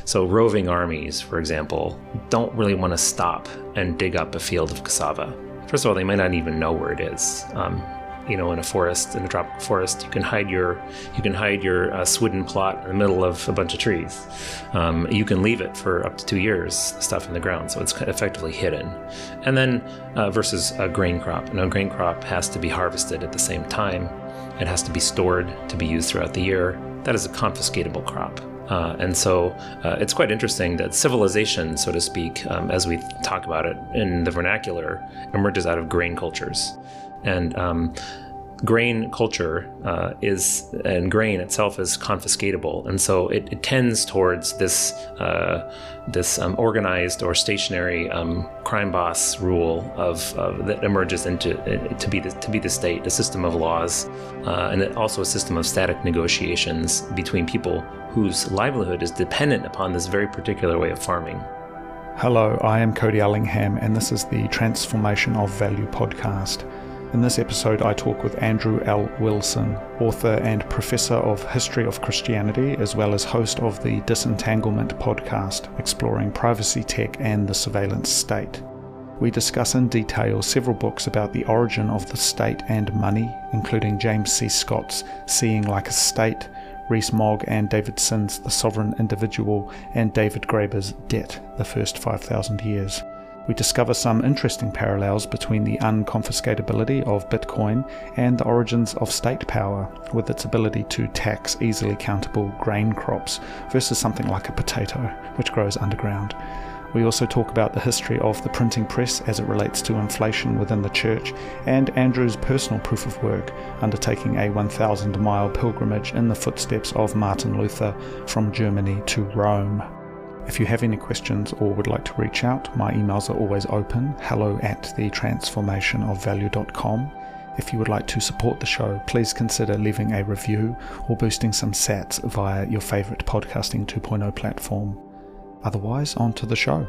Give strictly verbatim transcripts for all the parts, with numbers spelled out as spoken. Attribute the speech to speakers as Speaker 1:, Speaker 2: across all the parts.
Speaker 1: So roving armies, for example, don't really want to stop and dig up a field of cassava. First of all, they might not even know where it is. Um, you know, in a forest, in a tropical forest, you can hide your you can hide your uh, swidden plot in the middle of a bunch of trees. Um, you can leave it for up to two years, the stuff in the ground, so it's effectively hidden. And then uh, versus a grain crop. Now, a grain crop has to be harvested at the same time. It has to be stored to be used throughout the year. That is a confiscatable crop. Uh, and so uh, it's quite interesting that civilization, so to speak, um, as we talk about it in the vernacular, emerges out of grain cultures. And um, grain culture uh, is, and grain itself is confiscatable, and so it, it tends towards this uh, this um, organized or stationary um, crime boss rule of, of that emerges into uh, to be the, to be the state, a system of laws, uh, and also a system of static negotiations between people whose livelihood is dependent upon this very particular way of farming.
Speaker 2: Hello, I am Cody Ellingham, and this is the Transformation of Value podcast. In this episode, I talk with Andrew L. Wilson, author and professor of history of Christianity, as well as host of the Disentanglement podcast, exploring privacy tech and the surveillance state. We discuss in detail several books about the origin of the state and money, including James C. Scott's Seeing Like a State, Rees Mogg and David Sinn's The Sovereign Individual, and David Graeber's Debt, The First five thousand Years. We discover some interesting parallels between the unconfiscatability of Bitcoin and the origins of state power, with its ability to tax easily countable grain crops versus something like a potato, which grows underground. We also talk about the history of the printing press as it relates to inflation within the church, and Andrew's personal proof of work, undertaking a one thousand mile pilgrimage in the footsteps of Martin Luther from Germany to Rome. If you have any questions or would like to reach out, my emails are always open, hello at the transformation of value dot com. If you would like to support the show, please consider leaving a review or boosting some sats via your favourite podcasting two point oh platform. Otherwise, on to the show.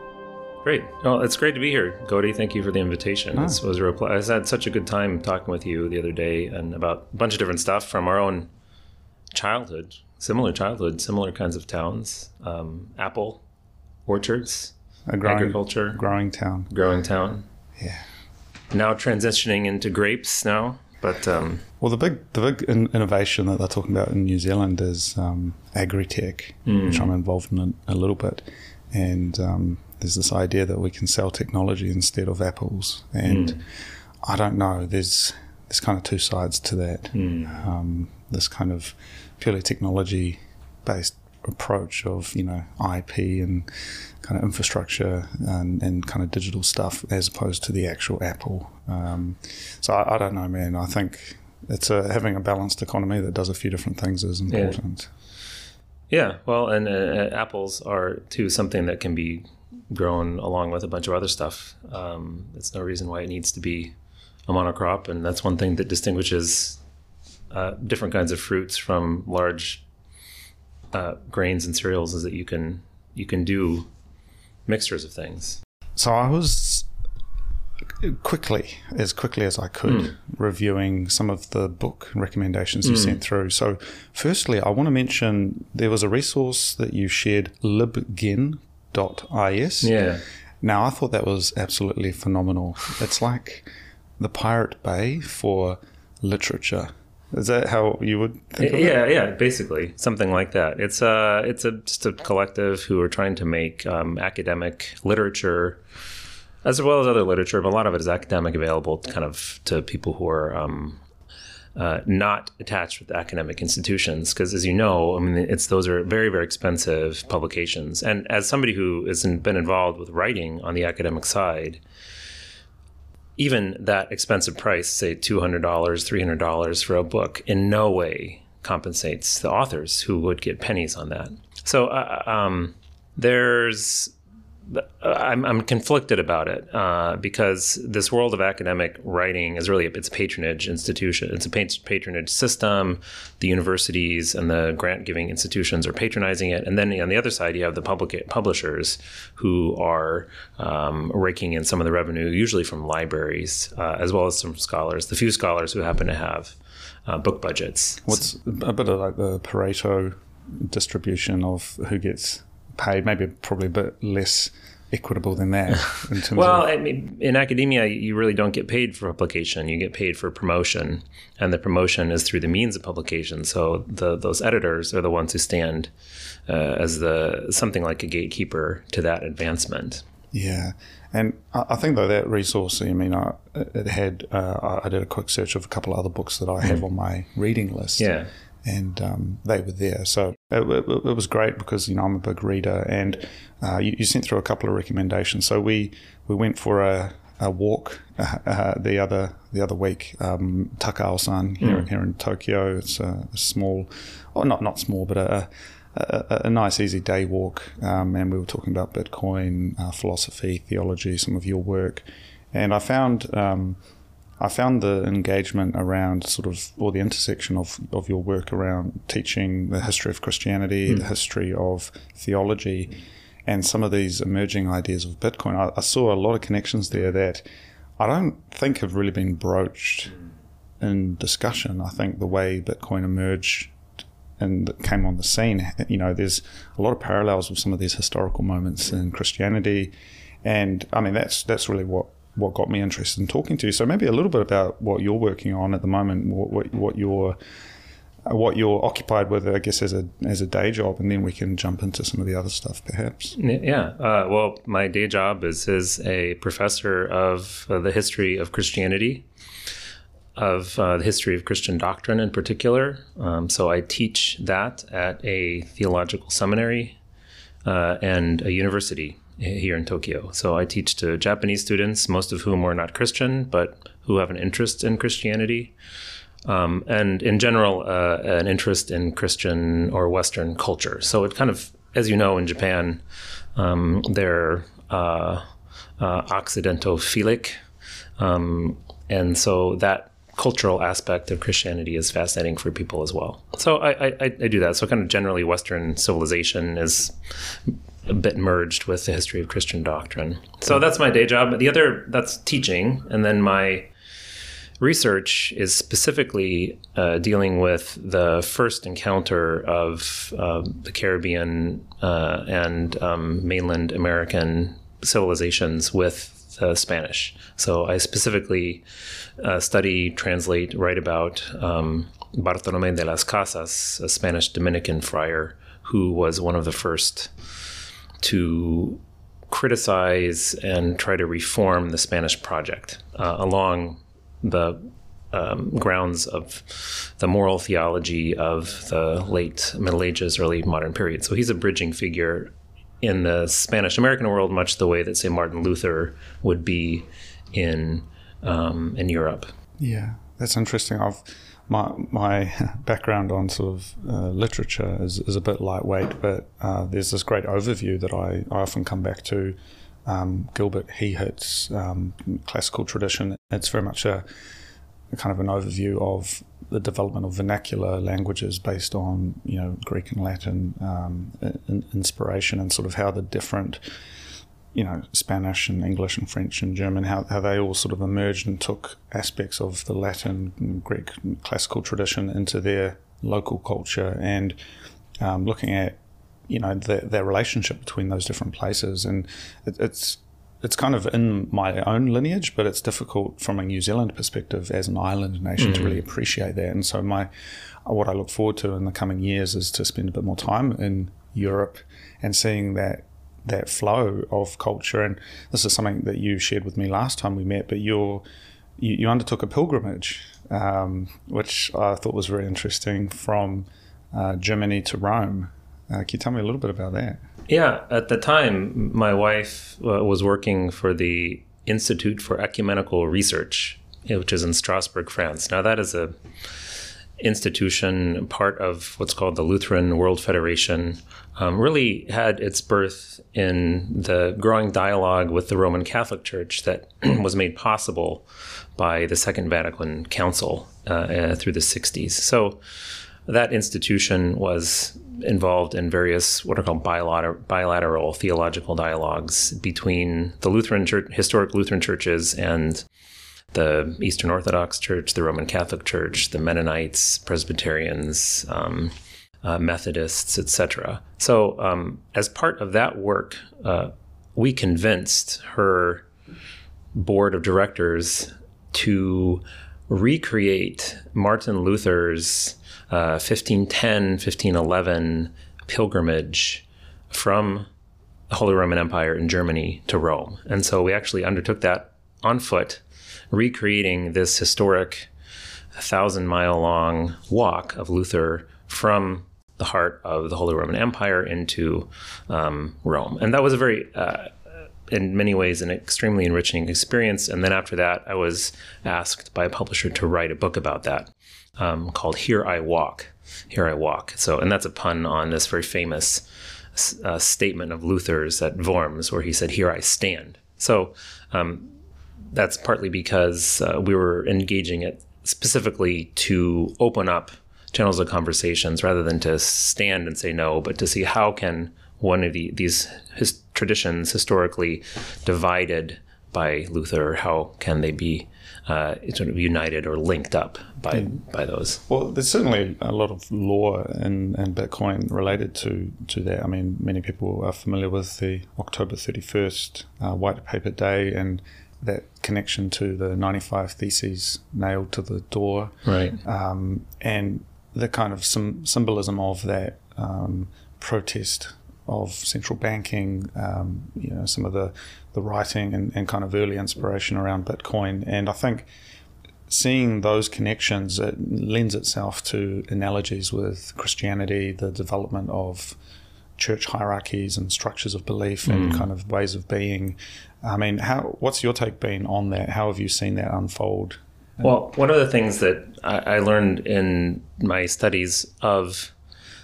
Speaker 1: Great. Well, it's great to be here. Cody, thank you for the invitation.
Speaker 2: Oh.
Speaker 1: This was a real, I had such a good time talking with you the other day and about a bunch of different stuff from our own childhood. Similar childhood, similar kinds of towns, um, apple orchards,
Speaker 2: A growing,
Speaker 1: agriculture,
Speaker 2: growing town.
Speaker 1: growing town.
Speaker 2: Yeah.
Speaker 1: Now transitioning into grapes now, but um,
Speaker 2: Well, the big the big in- innovation that they're talking about in New Zealand is um, agri-tech,
Speaker 1: mm.
Speaker 2: which I'm involved in a, a little bit. And um, there's this idea that we can sell technology instead of apples. And
Speaker 1: mm.
Speaker 2: I don't know, there's there's kind of two sides to that.
Speaker 1: Mm.
Speaker 2: Um, this kind of purely technology-based approach of, you know, I P and kind of infrastructure and, and kind of digital stuff as opposed to the actual Apple. Um, so I, I don't know, man. I think it's a, having a balanced economy that does a few different things is important.
Speaker 1: Yeah, yeah well, and uh, apples are, too, something that can be grown along with a bunch of other stuff. Um, there's no reason why it needs to be a monocrop, and that's one thing that distinguishes Uh, different kinds of fruits from large uh, grains and cereals is that you can you can do mixtures of things.
Speaker 2: So I was quickly, as quickly as I could, mm. reviewing some of the book recommendations you mm. sent through. So firstly, I want to mention there was a resource that you shared, libgen dot is.
Speaker 1: Yeah.
Speaker 2: Now, I thought that was absolutely phenomenal. It's like the Pirate Bay for literature. Is that how you would think of it?
Speaker 1: Yeah, yeah, basically something like that. It's a it's a just a collective who are trying to make um, academic literature, as well as other literature, but a lot of it is academic, available kind of to people who are um, uh, not attached with academic institutions. Because as you know, I mean, it's those are very very expensive publications. And as somebody who has been involved with writing on the academic side, even that expensive price, say two hundred dollars, three hundred dollars for a book, in no way compensates the authors who would get pennies on that. So uh, um, there's, I'm, I'm conflicted about it uh, because this world of academic writing is really, it's a patronage institution. It's a patronage system. The universities and the grant-giving institutions are patronizing it. And then on the other side, you have the public publishers who are um, raking in some of the revenue, usually from libraries, uh, as well as some scholars, the few scholars who happen to have uh, book budgets.
Speaker 2: What's a bit of like the Pareto distribution of who gets paid, maybe probably a bit less equitable than that. In terms
Speaker 1: well,
Speaker 2: of...
Speaker 1: I mean, in academia, you really don't get paid for publication. You get paid for promotion, and the promotion is through the means of publication. So the those editors are the ones who stand uh, as the something like a gatekeeper to that advancement.
Speaker 2: Yeah, and I think though that resource, I mean, I, it had uh, I did a quick search of a couple of other books that I have mm. on my reading list.
Speaker 1: Yeah.
Speaker 2: And um, they were there. So it, it, it was great because, you know, I'm a big reader, and uh, you, you sent through a couple of recommendations. So we, we went for a, a walk uh, uh, the other the other week, um, Takao-san here, mm. here in Tokyo. It's a, a small, or not not small, but a, a, a nice, easy day walk. Um, and we were talking about Bitcoin, uh, philosophy, theology, some of your work. And I found... Um, I found the engagement around sort of, or the intersection of, of your work around teaching the history of Christianity, mm. the history of theology, and some of these emerging ideas of Bitcoin. I, I saw a lot of connections there that I don't think have really been broached in discussion. I think the way Bitcoin emerged and came on the scene, you know, there's a lot of parallels with some of these historical moments in Christianity. And I mean, that's that's really what what got me interested in talking to you. So maybe a little bit about what you're working on at the moment, what, what, what you're what you're occupied with, I guess, as a as a day job, and then we can jump into some of the other stuff, perhaps.
Speaker 1: Yeah. Uh, well, my day job is as a professor of uh, the history of Christianity, of uh, the history of Christian doctrine in particular. Um, so I teach that at a theological seminary uh, and a university here in Tokyo. So I teach to Japanese students, most of whom are not Christian, but who have an interest in Christianity. Um, and in general, uh, an interest in Christian or Western culture. So it kind of, as you know, in Japan, um, they're uh, uh, Occidentophilic. Um, and so that cultural aspect of Christianity is fascinating for people as well. So I, I, I do that. So kind of generally Western civilization is a bit merged with the history of Christian doctrine. So that's my day job. The other, that's teaching. And then my research is specifically uh, dealing with the first encounter of uh, the Caribbean uh, and um, mainland American civilizations with uh, Spanish. So I specifically uh, study, translate, write about um, Bartolomé de las Casas, a Spanish Dominican friar who was one of the first to criticize and try to reform the Spanish project uh, along the um, grounds of the moral theology of the late Middle Ages, early modern period. So he's a bridging figure in the Spanish-American world, much the way that, say, Martin Luther would be in um, in Europe.
Speaker 2: Yeah, that's interesting. I've My my background on sort of uh, literature is, is a bit lightweight, but uh, there's this great overview that I, I often come back to, um, Gilbert Heath's um, classical tradition. It's very much a, a kind of an overview of the development of vernacular languages based on, you know, Greek and Latin um, in, inspiration, and sort of how the different, you know, Spanish and English and French and German, how, how they all sort of emerged and took aspects of the Latin and Greek classical tradition into their local culture, and um, looking at, you know, the, their relationship between those different places. And it, it's it's kind of in my own lineage, but it's difficult from a New Zealand perspective as an island nation mm. to really appreciate that. And so my what I look forward to in the coming years is to spend a bit more time in Europe and seeing that that flow of culture. And this is something that you shared with me last time we met, but you're, you, you undertook a pilgrimage, um, which I thought was very interesting, from uh, Germany to Rome. Uh, can you tell me a little bit about that?
Speaker 1: Yeah, at the time, my wife uh, was working for the Institute for Ecumenical Research, which is in Strasbourg, France. Now, that is a institution, part of what's called the Lutheran World Federation, um, really had its birth in the growing dialogue with the Roman Catholic Church that was made possible by the Second Vatican Council uh, uh, through the sixties. So that institution was involved in various what are called bilateral, bilateral theological dialogues between the Lutheran Church, historic Lutheran churches, and the Eastern Orthodox Church, the Roman Catholic Church, the Mennonites, Presbyterians, um, uh, Methodists, et cetera. So um, as part of that work, uh, we convinced her board of directors to recreate Martin Luther's uh, fifteen ten, fifteen eleven pilgrimage from the Holy Roman Empire in Germany to Rome. And so we actually undertook that on foot, recreating this historic thousand mile long walk of Luther from the heart of the Holy Roman Empire into um, Rome. And that was a very, uh, in many ways, an extremely enriching experience. And then after that, I was asked by a publisher to write a book about that um, called Here I Walk. Here I Walk. So, and that's a pun on this very famous uh, statement of Luther's at Worms, where he said, "Here I stand." So um, that's partly because uh, we were engaging it specifically to open up channels of conversations rather than to stand and say no, but to see how can one of the, these his traditions historically divided by Luther, how can they be uh, sort of united or linked up by mm. by those?
Speaker 2: Well, there's certainly a lot of law in, in Bitcoin related to, to that. I mean, many people are familiar with the October thirty-first uh, white paper day and that connection to the ninety-five Theses nailed to the door.
Speaker 1: Right.
Speaker 2: Um, and the kind of some symbolism of that um, protest of central banking, um, you know, some of the, the writing and, and kind of early inspiration around Bitcoin. And I think seeing those connections, it lends itself to analogies with Christianity, the development of church hierarchies and structures of belief and mm. kind of ways of being. I mean, how? What's your take been on that? How have you seen that unfold?
Speaker 1: Well, one of the things that I, I learned in my studies of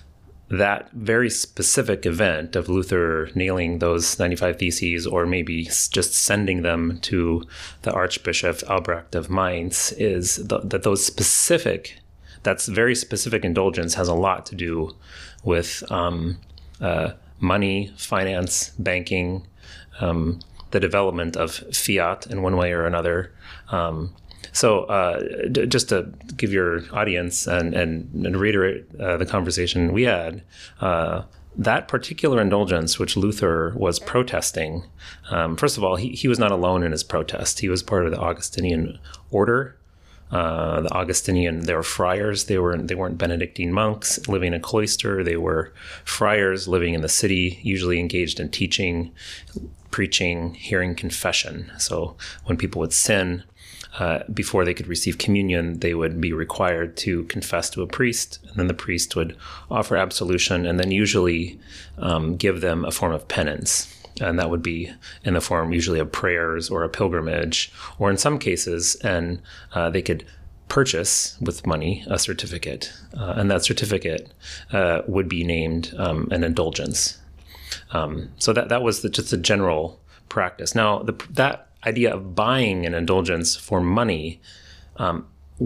Speaker 1: that very specific event of Luther nailing those ninety-five Theses, or maybe just sending them to the Archbishop Albrecht of Mainz, is th- that those specific, that's very specific indulgence has a lot to do with um, uh, money, finance, banking, um, the development of fiat in one way or another. Um, So uh, d- just to give your audience and, and, and reiterate uh, the conversation we had, uh, that particular indulgence which Luther was protesting, um, first of all, he, he was not alone in his protest. He was part of the Augustinian order. Uh, the Augustinian, they were friars. They, were, they weren't Benedictine monks living in a cloister. They were friars living in the city, usually engaged in teaching, preaching, hearing confession. So when people would sin, Uh, before they could receive communion, they would be required to confess to a priest, and then the priest would offer absolution and then usually um, give them a form of penance. And that would be in the form usually of prayers or a pilgrimage, or in some cases, and uh, they could purchase with money a certificate. Uh, and that certificate uh, would be named um, an indulgence. Um, so that, that was the, just a general practice. Now, the, that idea of buying an indulgence for money um,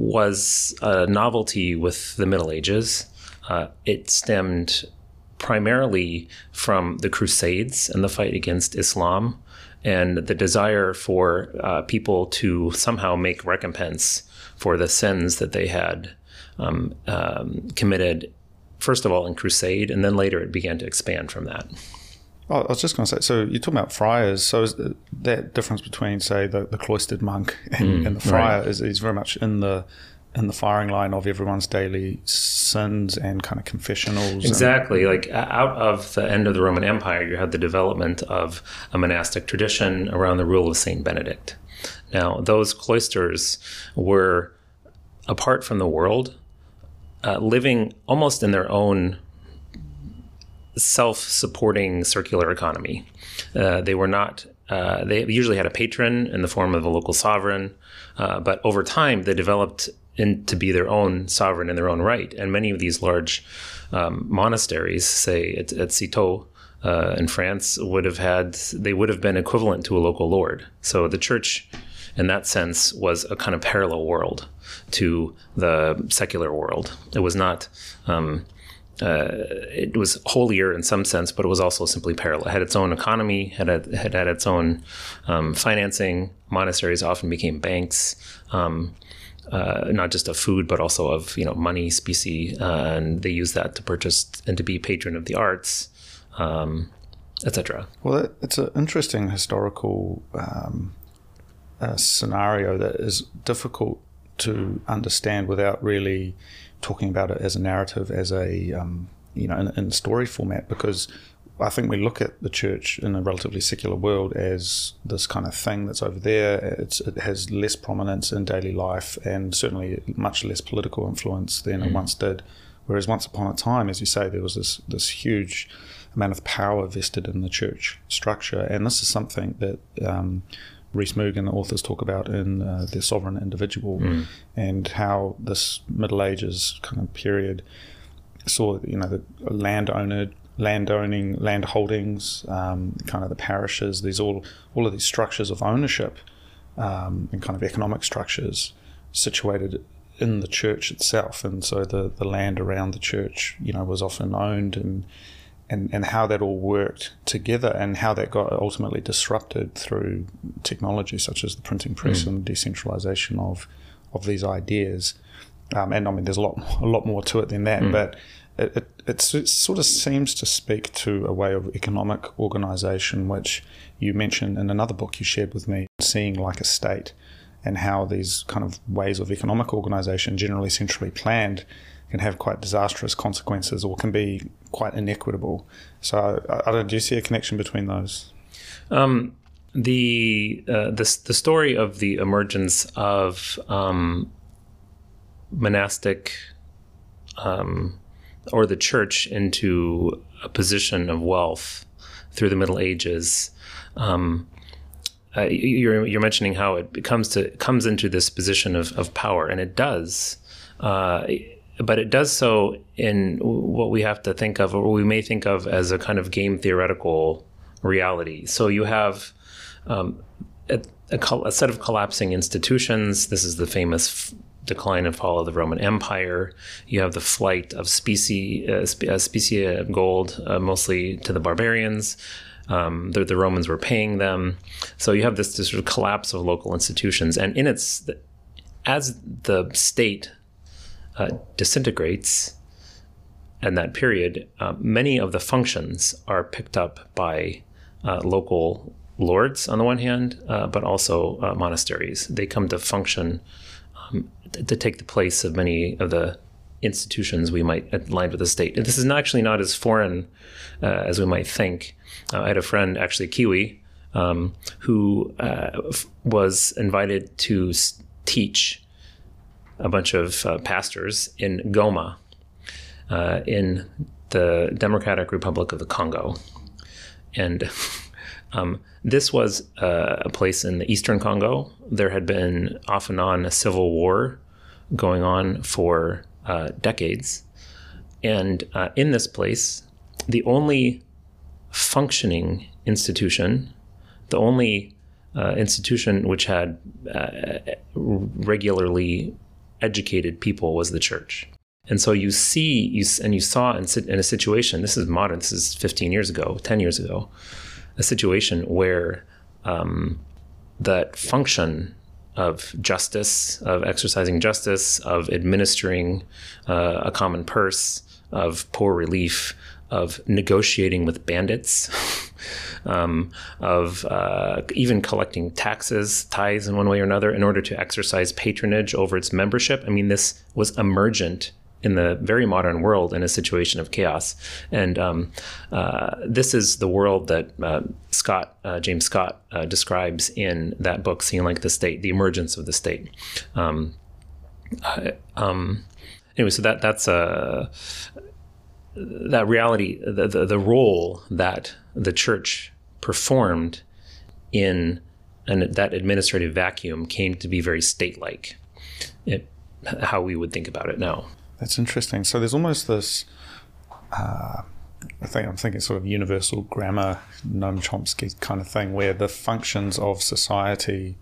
Speaker 1: was a novelty with the Middle Ages. Uh, it stemmed primarily from the Crusades and the fight against Islam, and the desire for uh, people to somehow make recompense for the sins that they had um, um, committed, first of all in Crusade, and then later it began to expand from that.
Speaker 2: Oh, I was just going to say, so you're talking about friars. So is that difference between, say, the, the cloistered monk and, mm, and the friar right. is, is very much in the in the firing line of everyone's daily sins and kind of confessionals.
Speaker 1: Exactly.
Speaker 2: And,
Speaker 1: like out of the end of the Roman Empire, you had the development of a monastic tradition around the rule of Saint Benedict. Now, those cloisters were apart from the world, uh, living almost in their own self-supporting circular economy. Uh, they were not, uh, they usually had a patron in the form of a local sovereign, uh, but over time they developed in, to be their own sovereign in their own right. And many of these large um, monasteries, say at, at Citeaux uh, in France, would have had, they would have been equivalent to a local lord. So the church in that sense was a kind of parallel world to the secular world. It was not, um, Uh, it was holier in some sense, but it was also simply parallel. It had its own economy, had a, had, had its own um, financing. Monasteries often became banks. Um, uh, not just of food, but also of, you know, money, specie, uh, and they use that to purchase and to be patron of the arts, um, et cetera.
Speaker 2: Well, it's an interesting historical um, uh, scenario that is difficult to understand without really talking about it as a narrative, as a um, you know, in, in story format, because I think we look at the church in a relatively secular world as this kind of thing that's over there. It's, it has less prominence in daily life and certainly much less political influence than mm. it once did. Whereas once upon a time, as you say, there was this this huge amount of power vested in the church structure, and this is something that um, Rhys Moog and the authors talk about in uh, The Sovereign Individual, mm. and how this Middle Ages kind of period saw, you know, the landowner, landowning, land holdings, um, kind of the parishes, these all all of these structures of ownership um, and kind of economic structures situated in the church itself, and so the the land around the church, you know, was often owned, and and and how that all worked together, and how that got ultimately disrupted through technology such as the printing press mm. and decentralization of of these ideas. Um, and I mean, there's a lot a lot more to it than that, mm. but it, it, it, it sort of seems to speak to a way of economic organization, which you mentioned in another book you shared with me, Seeing Like a State, and how these kind of ways of economic organization, generally centrally planned, can have quite disastrous consequences or can be quite inequitable. So I, I don't, do you see a connection between those?
Speaker 1: Um, the, uh, the, the story of the emergence of um, monastic um, or the church into a position of wealth through the Middle Ages. Um, uh, you're, you're mentioning how it becomes to comes into this position of, of power, and it does. Uh, but it does so in what we have to think of, or we may think of as a kind of game theoretical reality. So you have um, a, a, a set of collapsing institutions. This is the famous f- decline and fall of the Roman Empire. You have the flight of specie, uh, spe- uh, specie of gold, uh, mostly to the barbarians. Um, the, the Romans were paying them. So you have this, this sort of collapse of local institutions. And in its, as the state uh, disintegrates in that period, uh, many of the functions are picked up by uh, local lords on the one hand, uh, but also uh, monasteries. They come to function um, to take the place of many of the institutions we might align with the state. And this is not actually not as foreign uh, as we might think. Uh, I had a friend, actually Kiwi, um, who uh, f- was invited to s- teach a bunch of uh, pastors in Goma, uh, in the Democratic Republic of the Congo. And um, this was uh, a place in the Eastern Congo. There had been off and on a civil war going on for uh, decades. And uh, in this place, the only functioning institution, the only uh, institution which had uh, regularly educated people was the church. And so you see, you and you saw in, in a situation, this is modern, this is fifteen years ago, ten years ago, a situation where um, that function of justice, of exercising justice, of administering uh, a common purse, of poor relief, of negotiating with bandits, um, of uh, even collecting taxes, tithes in one way or another in order to exercise patronage over its membership. I mean, this was emergent in the very modern world in a situation of chaos. And um, uh, this is the world that uh, Scott, uh, James Scott, uh, describes in that book, Seeing Like the State, the emergence of the state. Um, uh, um, anyway, so that that's a... Uh, that reality, the, the the role that the church performed in an, that administrative vacuum came to be very state-like, it, how we would think about it now.
Speaker 2: That's interesting. So there's almost this, uh, I think I'm thinking sort of universal grammar, Noam Chomsky kind of thing, where the functions of society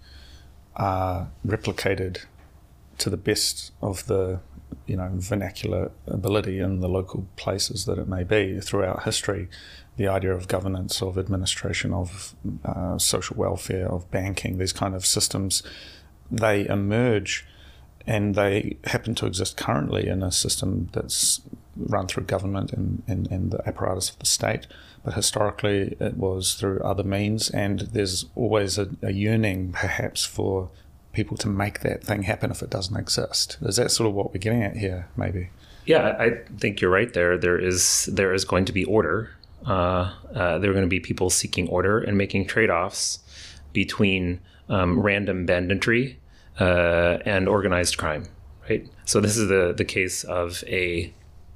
Speaker 2: are replicated to the best of the, you know, vernacular ability in the local places that it may be throughout history. The idea of governance, of administration, of uh, social welfare, of banking, these kind of systems, they emerge and they happen to exist currently in a system that's run through government and, and, and the apparatus of the state, but historically it was through other means, and there's always a, a yearning perhaps for people to make that thing happen if it doesn't exist. Is that sort of what we're getting at here, maybe?
Speaker 1: Yeah, I think you're right there. There is there is going to be order. Uh, uh, there are going to be people seeking order and making trade-offs between um, random banditry uh, and organized crime, right? So this is the, the case of a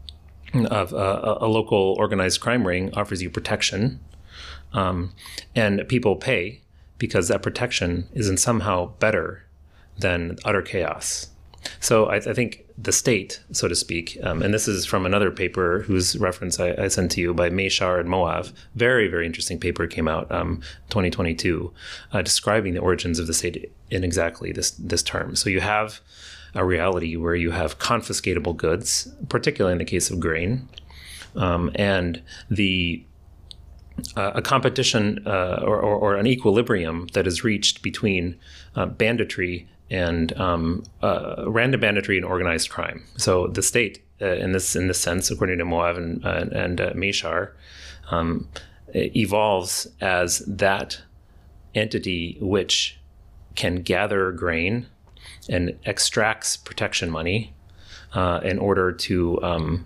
Speaker 1: of a, a local organized crime ring offers you protection, um, and people pay because that protection isn't somehow better than utter chaos. So I, I think the state, so to speak, um, and this is from another paper whose reference I, I sent to you by Meshar and Moav, very, very interesting paper came out um, twenty twenty-two, uh, describing the origins of the state in exactly this this term. So you have a reality where you have confiscatable goods, particularly in the case of grain, um, and the uh, a competition uh, or, or, or an equilibrium that is reached between uh, banditry and um, uh, random banditry and organized crime. So the state, uh, in this in this sense, according to Moav and, uh, and uh, Meshar, um, evolves as that entity which can gather grain and extracts protection money uh, in order to um,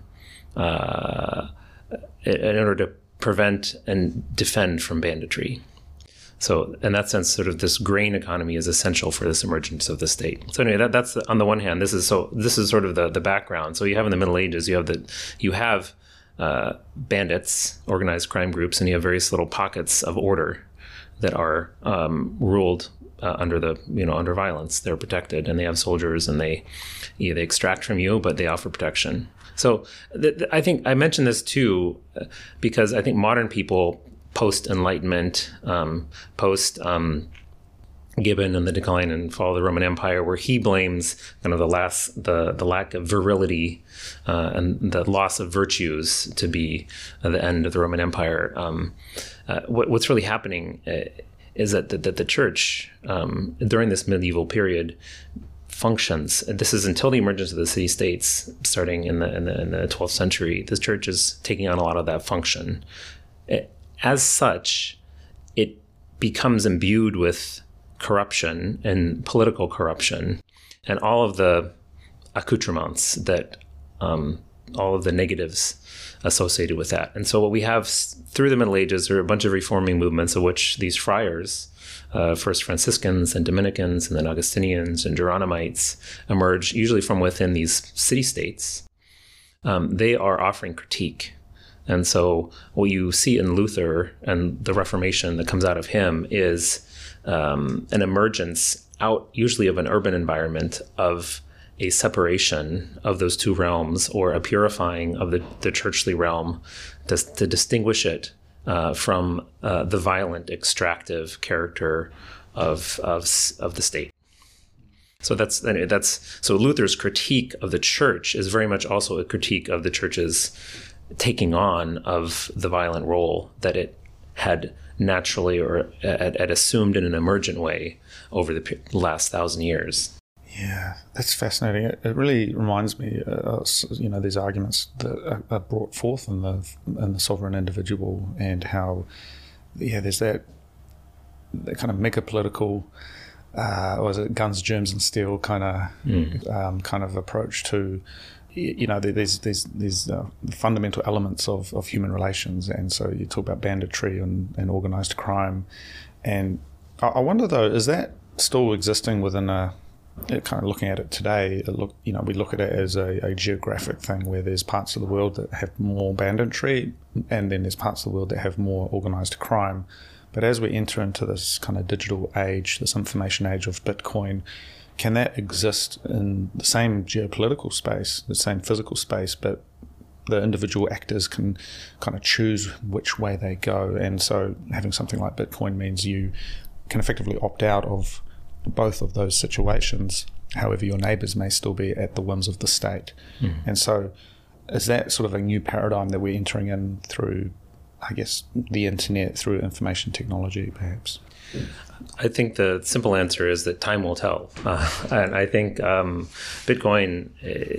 Speaker 1: uh, in order to prevent and defend from banditry. So in that sense, sort of this grain economy is essential for this emergence of the state. So anyway, that, that's on the one hand. This is so. This is sort of the, the background. So you have in the Middle Ages, you have the you have uh, bandits, organized crime groups, and you have various little pockets of order that are um, ruled uh, under the you know under violence. They're protected, and they have soldiers, and they yeah, they extract from you, but they offer protection. So th- th- I think I mentioned this too uh, because I think modern people, post-Enlightenment, um, post um, Gibbon and the decline and fall of the Roman Empire, where he blames kind of the last, the the lack of virility uh, and the loss of virtues to be uh, the end of the Roman Empire. Um, uh, what, what's really happening uh, is that the, that the church um, during this medieval period functions. This is until the emergence of the city-states, starting in the in the, in the twelfth century. The church is taking on a lot of that function. It, As such, it becomes imbued with corruption and political corruption and all of the accoutrements that, um, all of the negatives associated with that. And so what we have through the Middle Ages are a bunch of reforming movements, of which these friars, uh, first Franciscans and Dominicans and then Augustinians and Geronimites, emerge usually from within these city-states. Um, they are offering critique. And so what you see in Luther and the Reformation that comes out of him is um, an emergence out usually of an urban environment of a separation of those two realms, or a purifying of the, the churchly realm to, to distinguish it uh, from uh, the violent, extractive character of, of, of the state. So that's that's so Luther's critique of the church is very much also a critique of the church's taking on of the violent role that it had naturally or had, had assumed in an emergent way over the last thousand years.
Speaker 2: Yeah, that's fascinating. It, it really reminds me, uh, you know, these arguments that are, are brought forth in the in the sovereign individual, and how, yeah, there's that that kind of mega political, uh, or is it guns, germs, and steel kind of mm. um, kind of approach to. You know, there's there's there's uh, fundamental elements of, of human relations, and so you talk about banditry and, and organised crime, and I, I wonder though, is that still existing within a kind of looking at it today? It look, you know, we look at it as a, a geographic thing where there's parts of the world that have more banditry, and then there's parts of the world that have more organised crime. But as we enter into this kind of digital age, this information age of Bitcoin, can that exist in the same geopolitical space, the same physical space, but the individual actors can kind of choose which way they go? And so having something like Bitcoin means you can effectively opt out of both of those situations. However, your neighbors may still be at the whims of the state. Mm. And so is that sort of a new paradigm that we're entering in through I guess, the internet, through information technology, perhaps?
Speaker 1: I think the simple answer is that time will tell. Uh, and I think um, Bitcoin,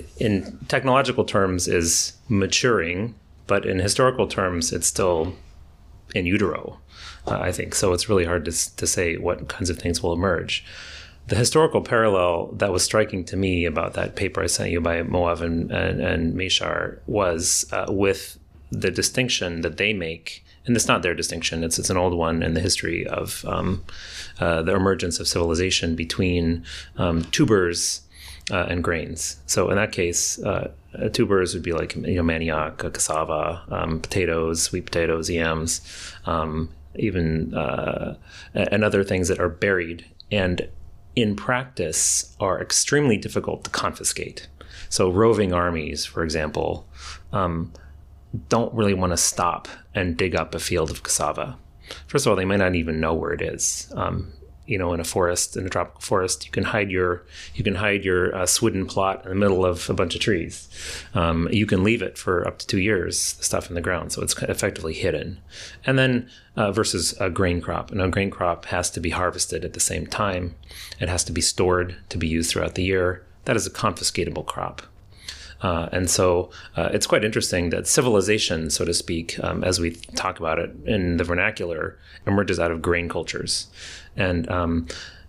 Speaker 1: in technological terms, is maturing, but in historical terms, it's still in utero, uh, I think. So it's really hard to, to say what kinds of things will emerge. The historical parallel that was striking to me about that paper I sent you by Moav and, and, and Meshar was uh, with the distinction that they make, and it's not their distinction, it's it's an old one in the history of um, uh, the emergence of civilization between um, tubers uh, and grains. So in that case, uh, tubers would be like, you know, manioc, cassava, um, potatoes, sweet potatoes, yams, um, even uh, and other things that are buried and in practice are extremely difficult to confiscate. So roving armies, for example, um, don't really want to stop and dig up a field of cassava. First of all, they might not even know where it is. Um, you know, in a forest, in a tropical forest, you can hide your you can hide your uh, swidden plot in the middle of a bunch of trees. Um, you can leave it for up to two years, the stuff in the ground, so it's effectively hidden. And then uh, versus a grain crop, and a grain crop has to be harvested at the same time. It has to be stored to be used throughout the year. That is a confiscatable crop. Uh, and so uh, it's quite interesting that civilization, so to speak, um, as we talk about it in the vernacular, emerges out of grain cultures. And um,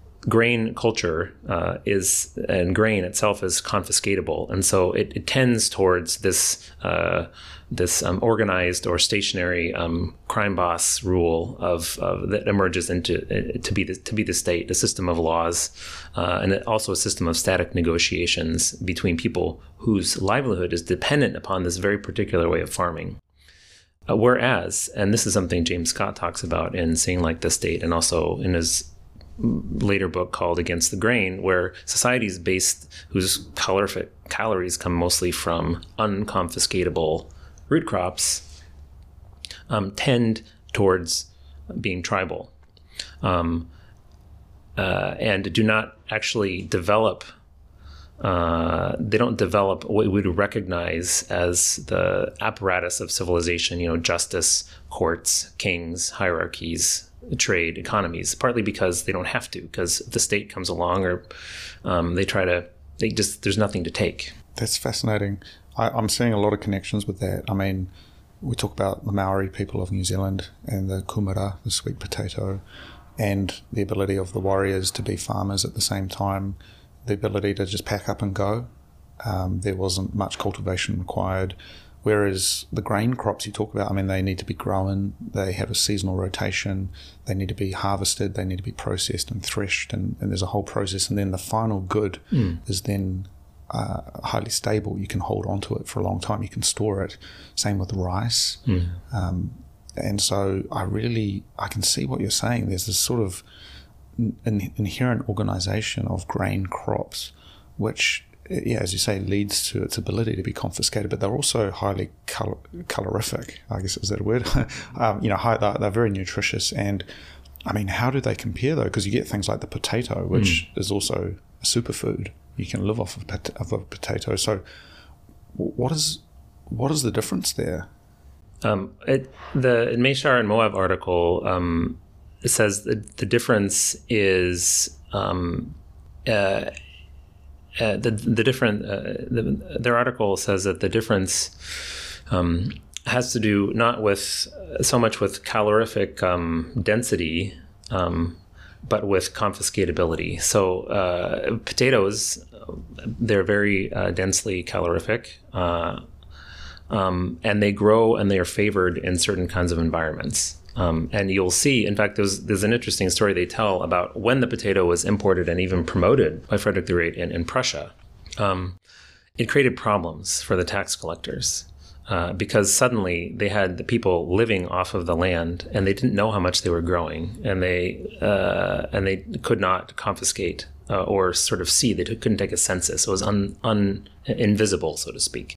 Speaker 1: grain culture uh, is, and grain itself is confiscatable. And so it, it tends towards this uh, this um, organized or stationary um, crime boss rule of, of that emerges into uh, to be the, to be the state, a system of laws, uh, and also a system of static negotiations between people whose livelihood is dependent upon this very particular way of farming. Uh, whereas, and this is something James Scott talks about in Seeing Like the State, and also in his later book called Against the Grain, where societies based whose calorific calories come mostly from unconfiscatable root crops um, tend towards being tribal um, uh, and do not actually develop Uh, they don't develop what we would recognize as the apparatus of civilization, you know, justice, courts, kings, hierarchies, trade, economies, partly because they don't have to, because if the state comes along or um, they try to, they just, there's nothing to take.
Speaker 2: That's fascinating. I, I'm seeing a lot of connections with that. I mean, we talk about the Maori people of New Zealand and the kumara, the sweet potato, and the ability of the warriors to be farmers at the same time, the ability to just pack up and go. Um, there wasn't much cultivation required. Whereas the grain crops you talk about, I mean, they need to be grown, they have a seasonal rotation, they need to be harvested, they need to be processed and threshed, and, and there's a whole process. And then the final good mm. is then uh, highly stable. You can hold on to it for a long time, you can store it. Same with rice. Mm. Um, and so I really, I can see what you're saying. There's this sort of in, inherent organization of grain crops, which, yeah, as you say, leads to its ability to be confiscated, but they're also highly color, calorific, I guess is that a word? um, you know, high, they're, they're very nutritious. And I mean, how do they compare though? Because you get things like the potato, which mm. is also a superfood. You can live off of, of a potato. So what is what is the difference there?
Speaker 1: Um, it, the Meshar and Moav article, um, it says that the difference is um, uh, Uh, the the different uh, the, their article says that the difference um, has to do not with so much with calorific um, density, um, but with confiscatability. So uh, potatoes, they're very uh, densely calorific, uh, um, and they grow and they are favored in certain kinds of environments. Um, and you'll see, in fact, there's there's an interesting story they tell about when the potato was imported and even promoted by Frederick the Great in, in Prussia. Um, it created problems for the tax collectors uh, because suddenly they had the people living off of the land and they didn't know how much they were growing, and they uh, and they could not confiscate uh, or sort of see. They couldn't take a census. It was un, un invisible, so to speak.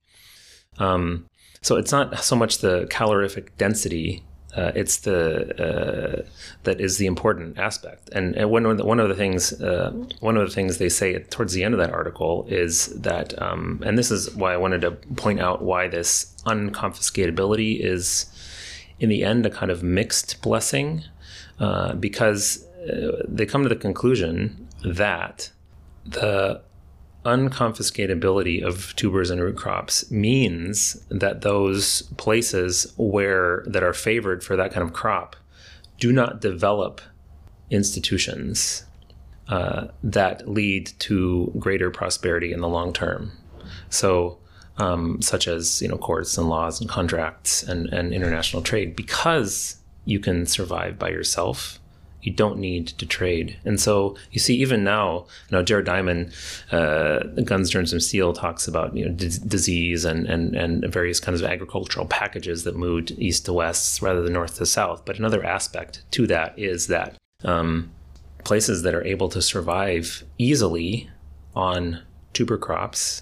Speaker 1: Um, so it's not so much the calorific density. Uh, it's the uh, that is the important aspect, and, and one of the, one of the things uh, one of the things they say towards the end of that article is that, um, and this is why I wanted to point out why this unconfiscatability is in the end, a kind of mixed blessing uh, because uh, they come to the conclusion that the unconfiscatability of tubers and root crops means that those places where that are favored for that kind of crop do not develop institutions uh, that lead to greater prosperity in the long term. So, um, such as you know courts and laws and contracts and, and international trade, because you can survive by yourself. You don't need to trade. And so you see, even now, you know, Jared Diamond, uh, Guns, Germs, and Steel talks about, you know, d- disease and, and, and various kinds of agricultural packages that moved east to west rather than north to south. But another aspect to that is that um, places that are able to survive easily on tuber crops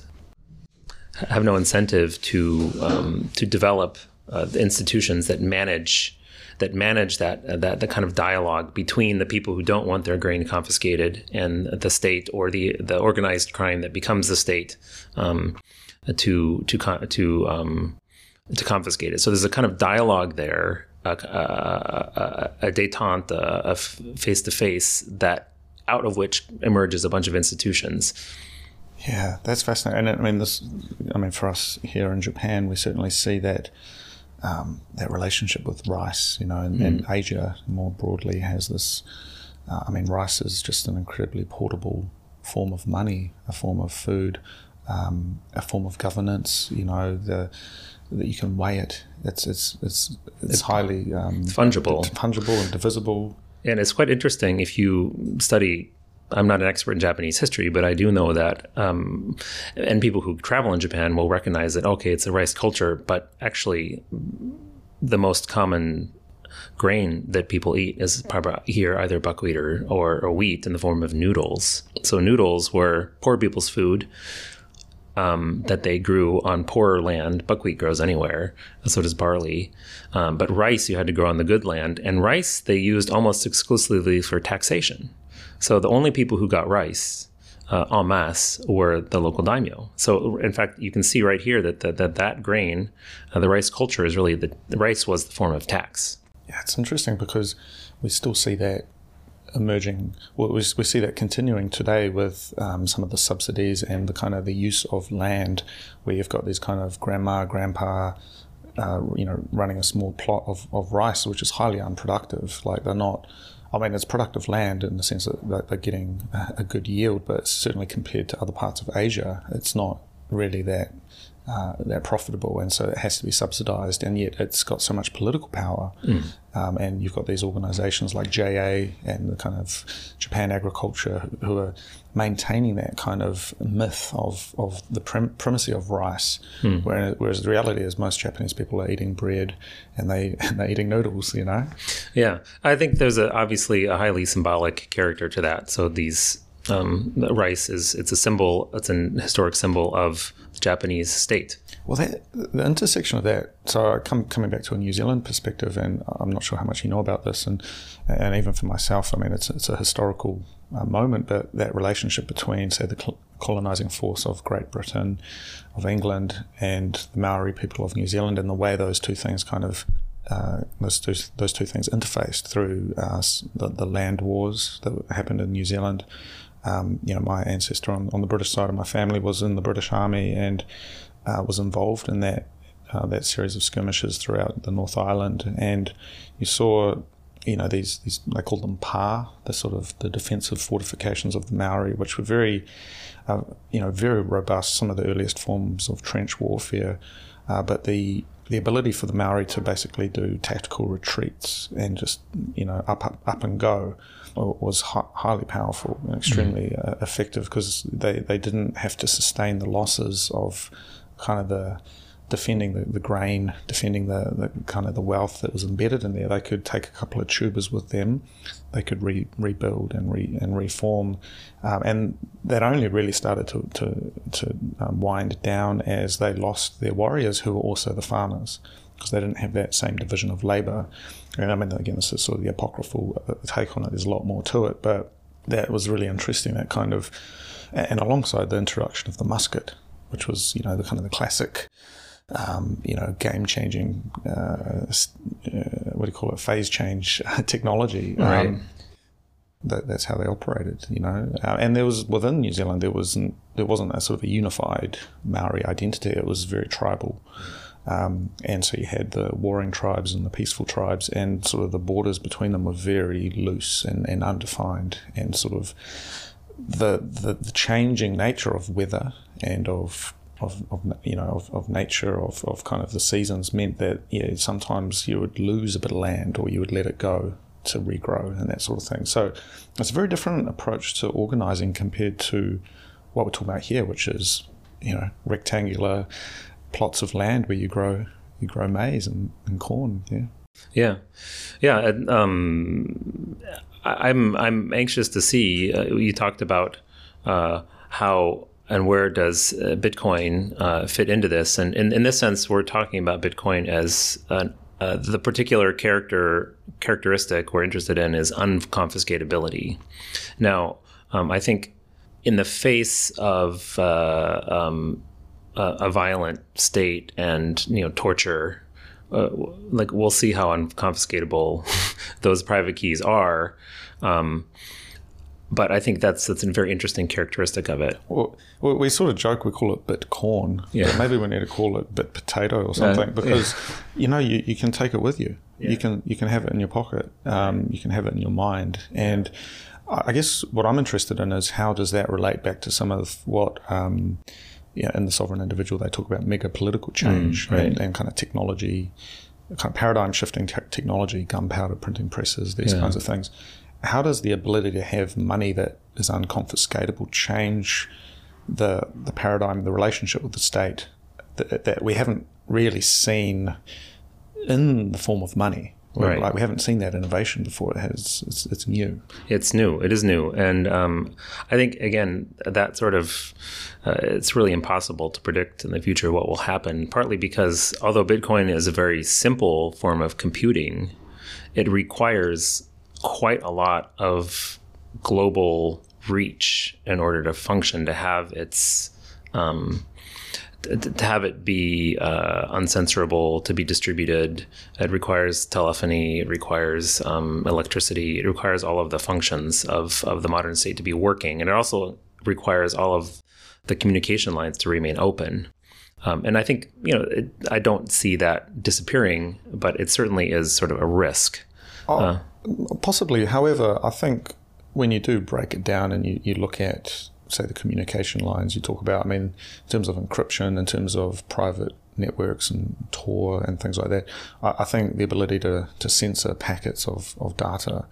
Speaker 1: have no incentive to um, to develop uh, the institutions that manage that manage that uh, that the kind of dialogue between the people who don't want their grain confiscated and the state, or the the organized crime that becomes the state um, to to to um, to confiscate it. So there's a kind of dialogue there, a, a, a, a détente, a, a face to face, that out of which emerges a bunch of institutions.
Speaker 2: Yeah, that's fascinating. And I mean, this. I mean, for us here in Japan, we certainly see that. Um, that relationship with rice, you know, and, mm. and Asia more broadly has this, uh, I mean, rice is just an incredibly portable form of money, a form of food, um, a form of governance, you know, the that you can weigh it. It's it's it's it's, it's highly um,
Speaker 1: fungible.
Speaker 2: fungible and divisible.
Speaker 1: And it's quite interesting if you study. I'm not an expert in Japanese history, but I do know that, um, and people who travel in Japan will recognize that, okay, it's a rice culture, but actually the most common grain that people eat is probably here either buckwheat or, or, or wheat in the form of noodles. So noodles were poor people's food um, that they grew on poorer land. Buckwheat grows anywhere, so does barley. Um, but rice you had to grow on the good land, and rice they used almost exclusively for taxation. So the only people who got rice uh, en masse were the local daimyo. So in fact, you can see right here that that that, that grain, uh, the rice culture is really, the, the rice was the form of tax.
Speaker 2: Yeah, it's interesting because we still see that emerging, well, we, we see that continuing today with um, some of the subsidies and the kind of the use of land, where you've got these kind of grandma, grandpa, uh, you know, running a small plot of, of rice, which is highly unproductive. Like they're not, I mean, it's productive land in the sense that they're getting a good yield, but certainly compared to other parts of Asia, it's not really that uh, that profitable, and so it has to be subsidized, and yet it's got so much political power. Mm. Um, and you've got these organizations like J A and the kind of Japan Agriculture who are maintaining that kind of myth of, of the prim- primacy of rice, mm. whereas, whereas the reality is most Japanese people are eating bread and, they, and they're eating noodles, you know?
Speaker 1: Yeah, I think there's a, obviously a highly symbolic character to that. So these um, rice is, it's a symbol, it's an historic symbol of the Japanese state.
Speaker 2: Well, that, the intersection of that, so come, coming back to a New Zealand perspective, and I'm not sure how much you know about this, and and even for myself, I mean, it's it's a historical uh, moment, but that relationship between, say, the colonising force of Great Britain, of England, and the Maori people of New Zealand, and the way those two things kind of, uh, those, two, those two things interfaced through uh, the, the land wars that happened in New Zealand. Um, you know, my ancestor on, on the British side of my family was in the British Army, and Uh, was involved in that uh, that series of skirmishes throughout the North Island, and you saw, you know, these these they called them pa, the sort of the defensive fortifications of the Maori, which were very, uh, you know, very robust. Some of the earliest forms of trench warfare, uh, but the the ability for the Maori to basically do tactical retreats and just, you know, up up up and go was hi- highly powerful and extremely mm. uh, effective, because they they didn't have to sustain the losses of kind of the defending the, the grain, defending the, the kind of the wealth that was embedded in there. They could take a couple of tubers with them, they could re, rebuild and re, and reform, um, and that only really started to to, to um, wind down as they lost their warriors, who were also the farmers, because they didn't have that same division of labour. And I mean, again, this is sort of the apocryphal take on it. There's a lot more to it, but that was really interesting. That kind of, and alongside the introduction of the musket, which was, you know, the kind of the classic um, you know, game-changing, uh, uh, what do you call it, phase change technology.
Speaker 1: Right.
Speaker 2: Um, that, that's how they operated, you know. Uh, and there was, within New Zealand, there wasn't, there wasn't a sort of a unified Maori identity. It was very tribal. Um, and so you had the warring tribes and the peaceful tribes, and sort of the borders between them were very loose and, and undefined, and sort of the, the the changing nature of weather and of of, of you know of, of nature of, of kind of the seasons meant that yeah sometimes you would lose a bit of land or you would let it go to regrow and that sort of thing. So it's a very different approach to organising compared to what we're talking about here, which is you know rectangular plots of land where you grow you grow maize and, and corn. Yeah,
Speaker 1: yeah, yeah. And, um, I, I'm I'm anxious to see. Uh, you talked about uh, how and where does uh, Bitcoin uh, fit into this, and in, in this sense, we're talking about Bitcoin as an, uh, the particular character characteristic we're interested in is unconfiscatability. Now, um, I think in the face of uh, um, a, a violent state and you know torture, uh, like we'll see how unconfiscatable those private keys are. Um, but I think that's that's a very interesting characteristic of it.
Speaker 2: Well, we sort of joke, we call it Bitcorn.
Speaker 1: Yeah.
Speaker 2: But maybe we need to call it Bit Potato or something, uh, because yeah. you know you, you can take it with you. Yeah. You can you can have it in your pocket. Um, you can have it in your mind. And I guess what I'm interested in is how does that relate back to some of what um, yeah, in the Sovereign Individual they talk about mega political change mm, right. and, and kind of technology, kind of paradigm shifting te- technology, gunpowder, printing presses, these yeah. kinds of things. How does the ability to have money that is unconfiscatable change the the paradigm, the relationship with the state that, that we haven't really seen in the form of money?
Speaker 1: Right.
Speaker 2: Like we haven't seen that innovation before. It has, it's, it's new.
Speaker 1: It's new. It is new. And um, I think, again, that sort of, uh, it's really impossible to predict in the future what will happen, partly because although Bitcoin is a very simple form of computing, it requires quite a lot of global reach in order to function, to have its... Um, to have it be uh, uncensorable, to be distributed. It requires telephony, it requires um, electricity, it requires all of the functions of, of the modern state to be working. And it also requires all of the communication lines to remain open. Um, and I think, you know, it, I don't see that disappearing, but it certainly is sort of a risk.
Speaker 2: Oh, uh, possibly. However, I think when you do break it down and you, you look at, say, the communication lines you talk about, I mean, in terms of encryption, in terms of private networks and Tor and things like that, I, I think the ability to, to censor packets of, of data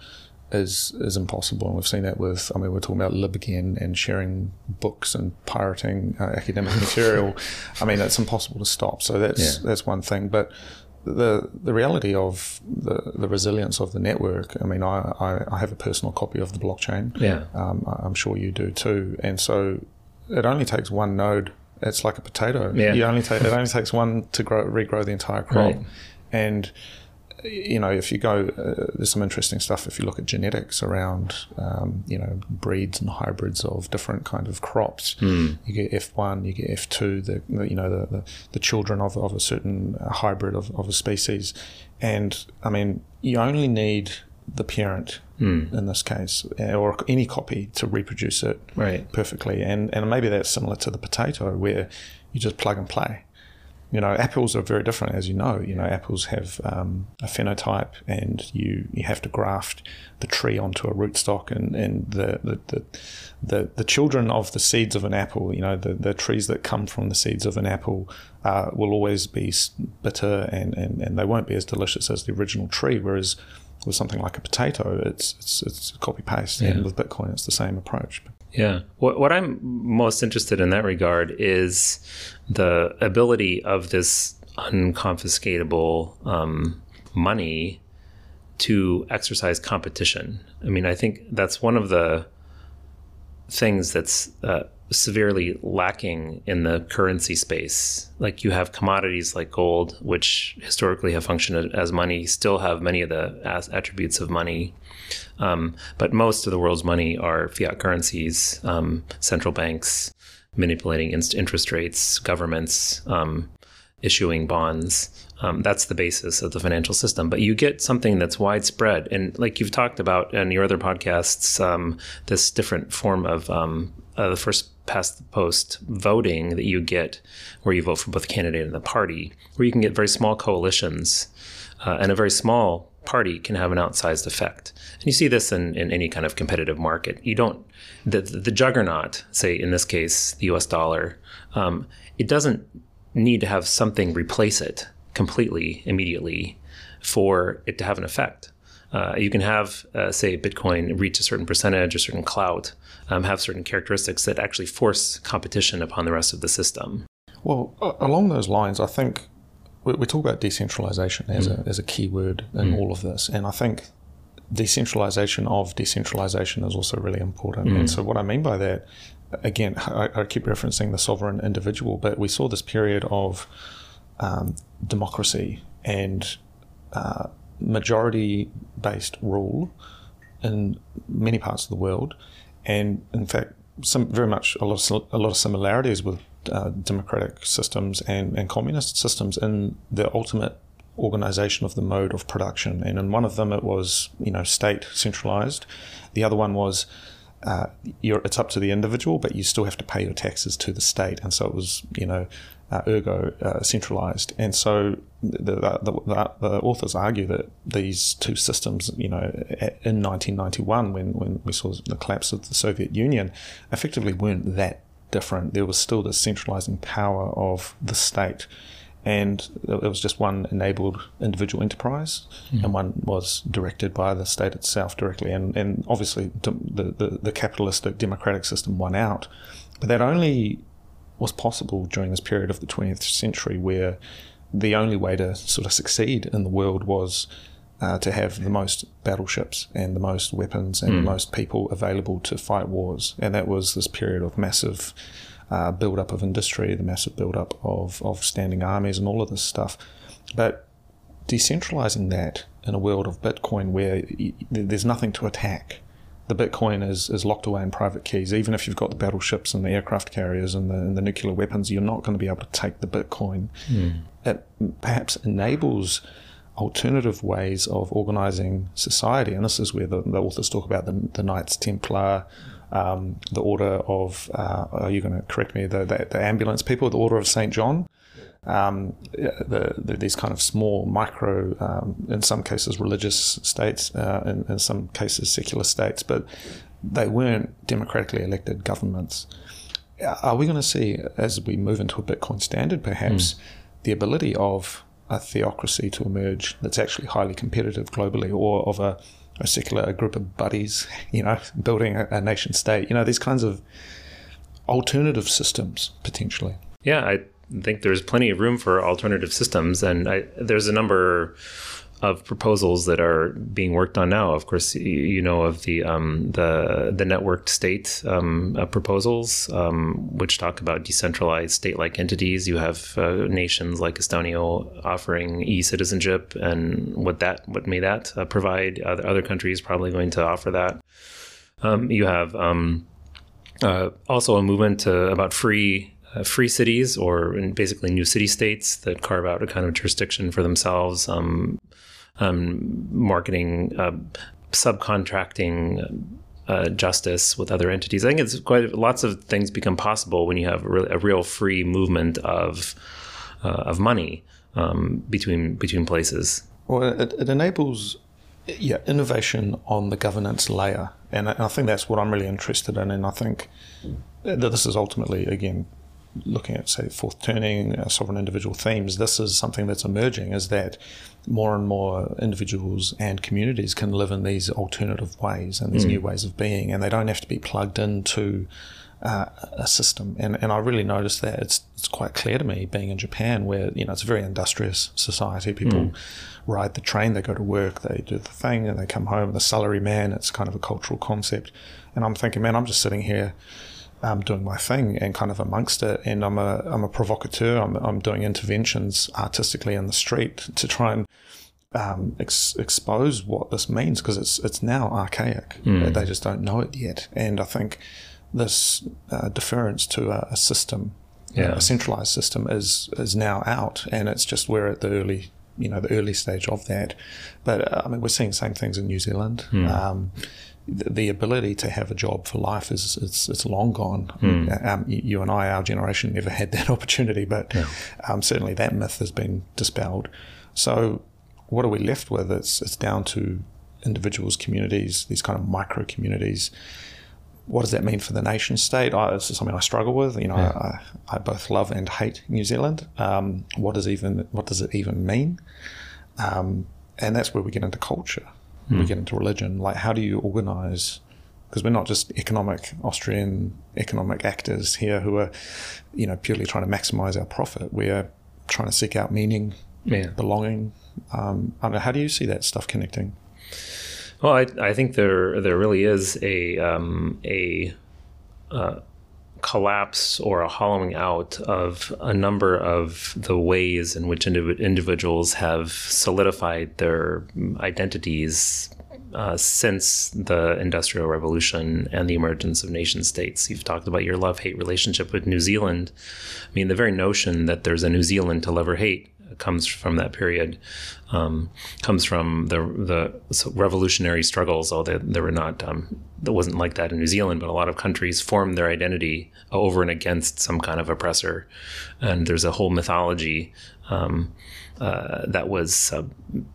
Speaker 2: is is impossible. And we've seen that with, I mean, we're talking about LibGen and sharing books and pirating uh, academic material. I mean, it's impossible to stop. So that's yeah. that's one thing. But the the reality of the, the resilience of the network, I mean, I, I, I have a personal copy of the blockchain.
Speaker 1: Yeah.
Speaker 2: Um, I'm sure you do too. And so it only takes one node. It's like a potato.
Speaker 1: Yeah.
Speaker 2: You only take, it only takes one to grow, regrow the entire crop.
Speaker 1: Right.
Speaker 2: And, you know, if you go, uh, there's some interesting stuff if you look at genetics around, um, you know, breeds and hybrids of different kind of crops.
Speaker 1: Mm.
Speaker 2: You get F one, you get F two, the, the you know, the, the, the children of, of a certain hybrid of, of a species. And, I mean, you only need the parent mm. in this case, or any copy to reproduce it
Speaker 1: right.
Speaker 2: perfectly. And, and maybe that's similar to the potato where you just plug and play. You know, apples are very different, as you know. You know, apples have um, a phenotype, and you, you have to graft the tree onto a rootstock, and, and the, the, the the the children of the seeds of an apple, you know, the, the trees that come from the seeds of an apple uh, will always be bitter, and, and, and they won't be as delicious as the original tree. Whereas with something like a potato, it's it's it's copy paste, yeah. and with Bitcoin, it's the same approach.
Speaker 1: Yeah. What what I'm most interested in that regard is the ability of this unconfiscatable um, money to exercise competition. I mean, I think that's one of the things that's uh, severely lacking in the currency space. Like you have commodities like gold, which historically have functioned as money, still have many of the as- attributes of money. Um, but most of the world's money are fiat currencies, um, central banks manipulating in- interest rates, governments. Um, issuing bonds. Um, that's the basis of the financial system. But you get something that's widespread. And like you've talked about in your other podcasts, um, this different form of um, uh, the first past the post voting that you get, where you vote for both the candidate and the party, where you can get very small coalitions. Uh, and a very small party can have an outsized effect. And you see this in, in any kind of competitive market. You don't, the, the juggernaut, say in this case, the U S dollar, um, it doesn't need to have something replace it completely, immediately, for it to have an effect. Uh, you can have, uh, say, Bitcoin reach a certain percentage, a certain clout, um, have certain characteristics that actually force competition upon the rest of the system.
Speaker 2: Well, along those lines, I think we, we talk about decentralization as, mm. a, as a key word in mm. all of this. And I think decentralization of decentralization is also really important. Mm. And so what I mean by that, again, I, I keep referencing the sovereign individual, but we saw this period of um, democracy and uh, majority-based rule in many parts of the world, and in fact, some very much a lot of a lot of similarities with uh, democratic systems and, and communist systems in the ultimate organization of the mode of production. And in one of them, it was you know state centralized. The other one was uh, you're, it's up to the individual, but you still have to pay your taxes to the state. And so it was you know. Uh, ergo uh, centralized. And so the, the, the, the authors argue that these two systems, you know, in nineteen ninety-one, when, when we saw the collapse of the Soviet Union, effectively weren't that different. There was still this centralizing power of the state. And it was just one enabled individual enterprise, mm. and one was directed by the state itself directly. And, and obviously the, the, the capitalistic democratic system won out. But that only was possible during this period of the twentieth century, where the only way to sort of succeed in the world was uh, to have the most battleships and the most weapons and mm. the most people available to fight wars. And that was this period of massive uh, build-up of industry, the massive build-up of, of standing armies and all of this stuff. But decentralizing that in a world of Bitcoin where y- there's nothing to attack, the Bitcoin is, is locked away in private keys. Even if you've got the battleships and the aircraft carriers and the, and the nuclear weapons, you're not going to be able to take the Bitcoin. Mm. It perhaps enables alternative ways of organizing society. And this is where the, the authors talk about the, the Knights Templar, um, the Order of, uh, are you going to correct me, the, the, the ambulance people, the Order of Saint John. Um, the, the, these kind of small micro, um, in some cases religious states, uh, in, in some cases secular states, but they weren't democratically elected governments. Are we going to see, as we move into a Bitcoin standard perhaps, mm. the ability of a theocracy to emerge that's actually highly competitive globally, or of a, a secular a group of buddies, you know, building a, a nation state, you know, these kinds of alternative systems potentially?
Speaker 1: Yeah, I think there's plenty of room for alternative systems, and I, there's a number of proposals that are being worked on now. Of course, you, you know of the um, the the networked state um, uh, proposals, um, which talk about decentralized state-like entities. You have uh, nations like Estonia offering e-citizenship, and what that what may that uh, provide? Other other countries probably going to offer that. Um, you have um, uh, also a movement to, about free. Uh, free cities, or in basically new city states that carve out a kind of jurisdiction for themselves, um, um, marketing, uh, subcontracting uh, justice with other entities. I think it's quite lots of things become possible when you have a real, a real free movement of uh, of money um, between between places.
Speaker 2: Well, it, it enables yeah innovation on the governance layer, and I, I think that's what I'm really interested in. And I think that this is ultimately, again, looking at, say, fourth turning, uh, sovereign individual themes, this is something that's emerging, is that more and more individuals and communities can live in these alternative ways and these mm. new ways of being, and they don't have to be plugged into uh, a system. And and I really noticed that. It's it's quite clear to me, being in Japan, where, you know, it's a very industrious society. People mm. ride the train, they go to work, they do the thing, and they come home. The salary man, it's kind of a cultural concept. And I'm thinking, man, I'm just sitting here Um, doing my thing and kind of amongst it, and I'm a I'm a provocateur. I'm I'm doing interventions artistically in the street to try and um, ex- expose what this means, because it's it's now archaic. Mm. They just don't know it yet. And I think this uh, deference to a, a system
Speaker 1: Yeah.
Speaker 2: A centralized system is is now out, and it's just we're at the early, you know, the early stage of that. But uh, I mean, we're seeing the same things in New Zealand. Mm. Um, the, the ability to have a job for life is it's it's long gone. Mm. Um, you and I, our generation, never had that opportunity, but yeah. um, certainly that myth has been dispelled. So, what are we left with? It's it's down to individuals, communities, these kind of micro communities. What does that mean for the nation state? I, this is something I struggle with. You know, yeah. I, I both love and hate New Zealand. Um, what does even what does it even mean? Um, and that's where we get into culture. Mm. We get into religion. Like, how do you organise? Because we're not just economic Austrian economic actors here who are, you know, purely trying to maximise our profit. We are trying to seek out meaning, yeah. belonging. Um, I don't know. How do you see that stuff connecting?
Speaker 1: Well, I, I think there there really is a um, a uh, collapse or a hollowing out of a number of the ways in which indiv- individuals have solidified their identities uh, since the Industrial Revolution and the emergence of nation states. You've talked about your love-hate relationship with New Zealand. I mean, the very notion that there's a New Zealand to love or hate comes from that period, um, comes from the the revolutionary struggles, although they were not, um, that wasn't like that in New Zealand, but a lot of countries formed their identity over and against some kind of oppressor. And there's a whole mythology um, uh, that was uh,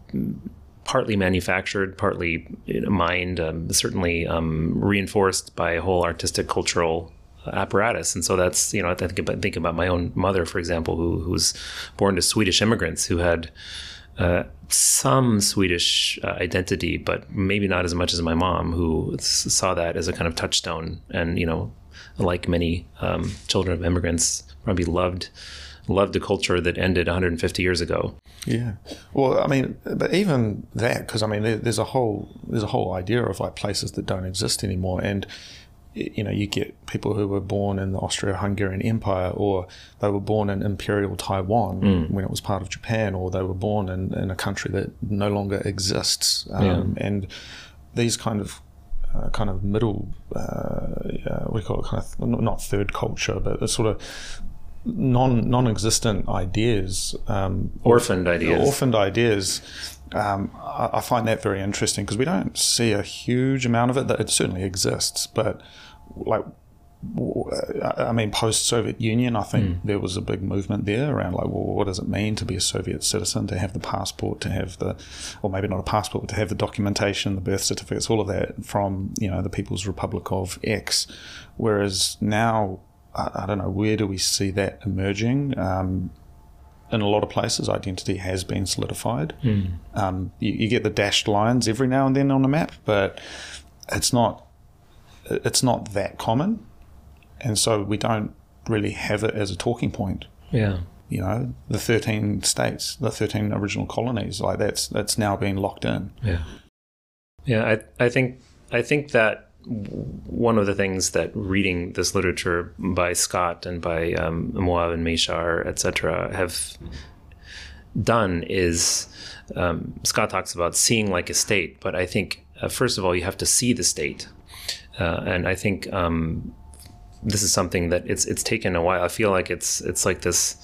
Speaker 1: partly manufactured, partly mined, um, certainly um, reinforced by a whole artistic, cultural apparatus. And so that's, you know, I think about, think about my own mother, for example, who who was born to Swedish immigrants who had uh, some Swedish uh, identity, but maybe not as much as my mom, who saw that as a kind of touchstone. And, you know, like many um, children of immigrants, probably loved loved a culture that ended one hundred fifty years ago.
Speaker 2: Yeah. Well, I mean, but even that, because I mean, there, there's a whole there's a whole idea of like places that don't exist anymore. And you know, you get people who were born in the Austro-Hungarian Empire, or they were born in Imperial Taiwan mm. when it was part of Japan, or they were born in, in a country that no longer exists. Um, yeah. And these kind of uh, kind of middle, uh, uh, we call it kind of not third culture, but the sort of non non-existent ideas, um,
Speaker 1: orphaned ideas,
Speaker 2: orphaned ideas. Um, I, I find that very interesting because we don't see a huge amount of it. That it certainly exists, but like, I mean, post-Soviet Union, I think mm. there was a big movement there around like, well, what does it mean to be a Soviet citizen, to have the passport, to have the, or maybe not a passport, but to have the documentation, the birth certificates, all of that from, you know, the People's Republic of X. Whereas now, I, I don't know, where do we see that emerging? Um, in a lot of places, identity has been solidified. Mm. Um, you, you get the dashed lines every now and then on a map, but it's not it's not that common, and so we don't really have it as a talking point.
Speaker 1: Yeah,
Speaker 2: you know, the thirteen states, the thirteen original colonies, like that's that's now been locked in.
Speaker 1: Yeah, yeah. I I think I think that one of the things that reading this literature by Scott and by um, Moab and Meshar, et cetera, have done is um, Scott talks about seeing like a state, but I think uh, first of all you have to see the state, uh, and I think um, this is something that it's it's taken a while. I feel like it's it's like this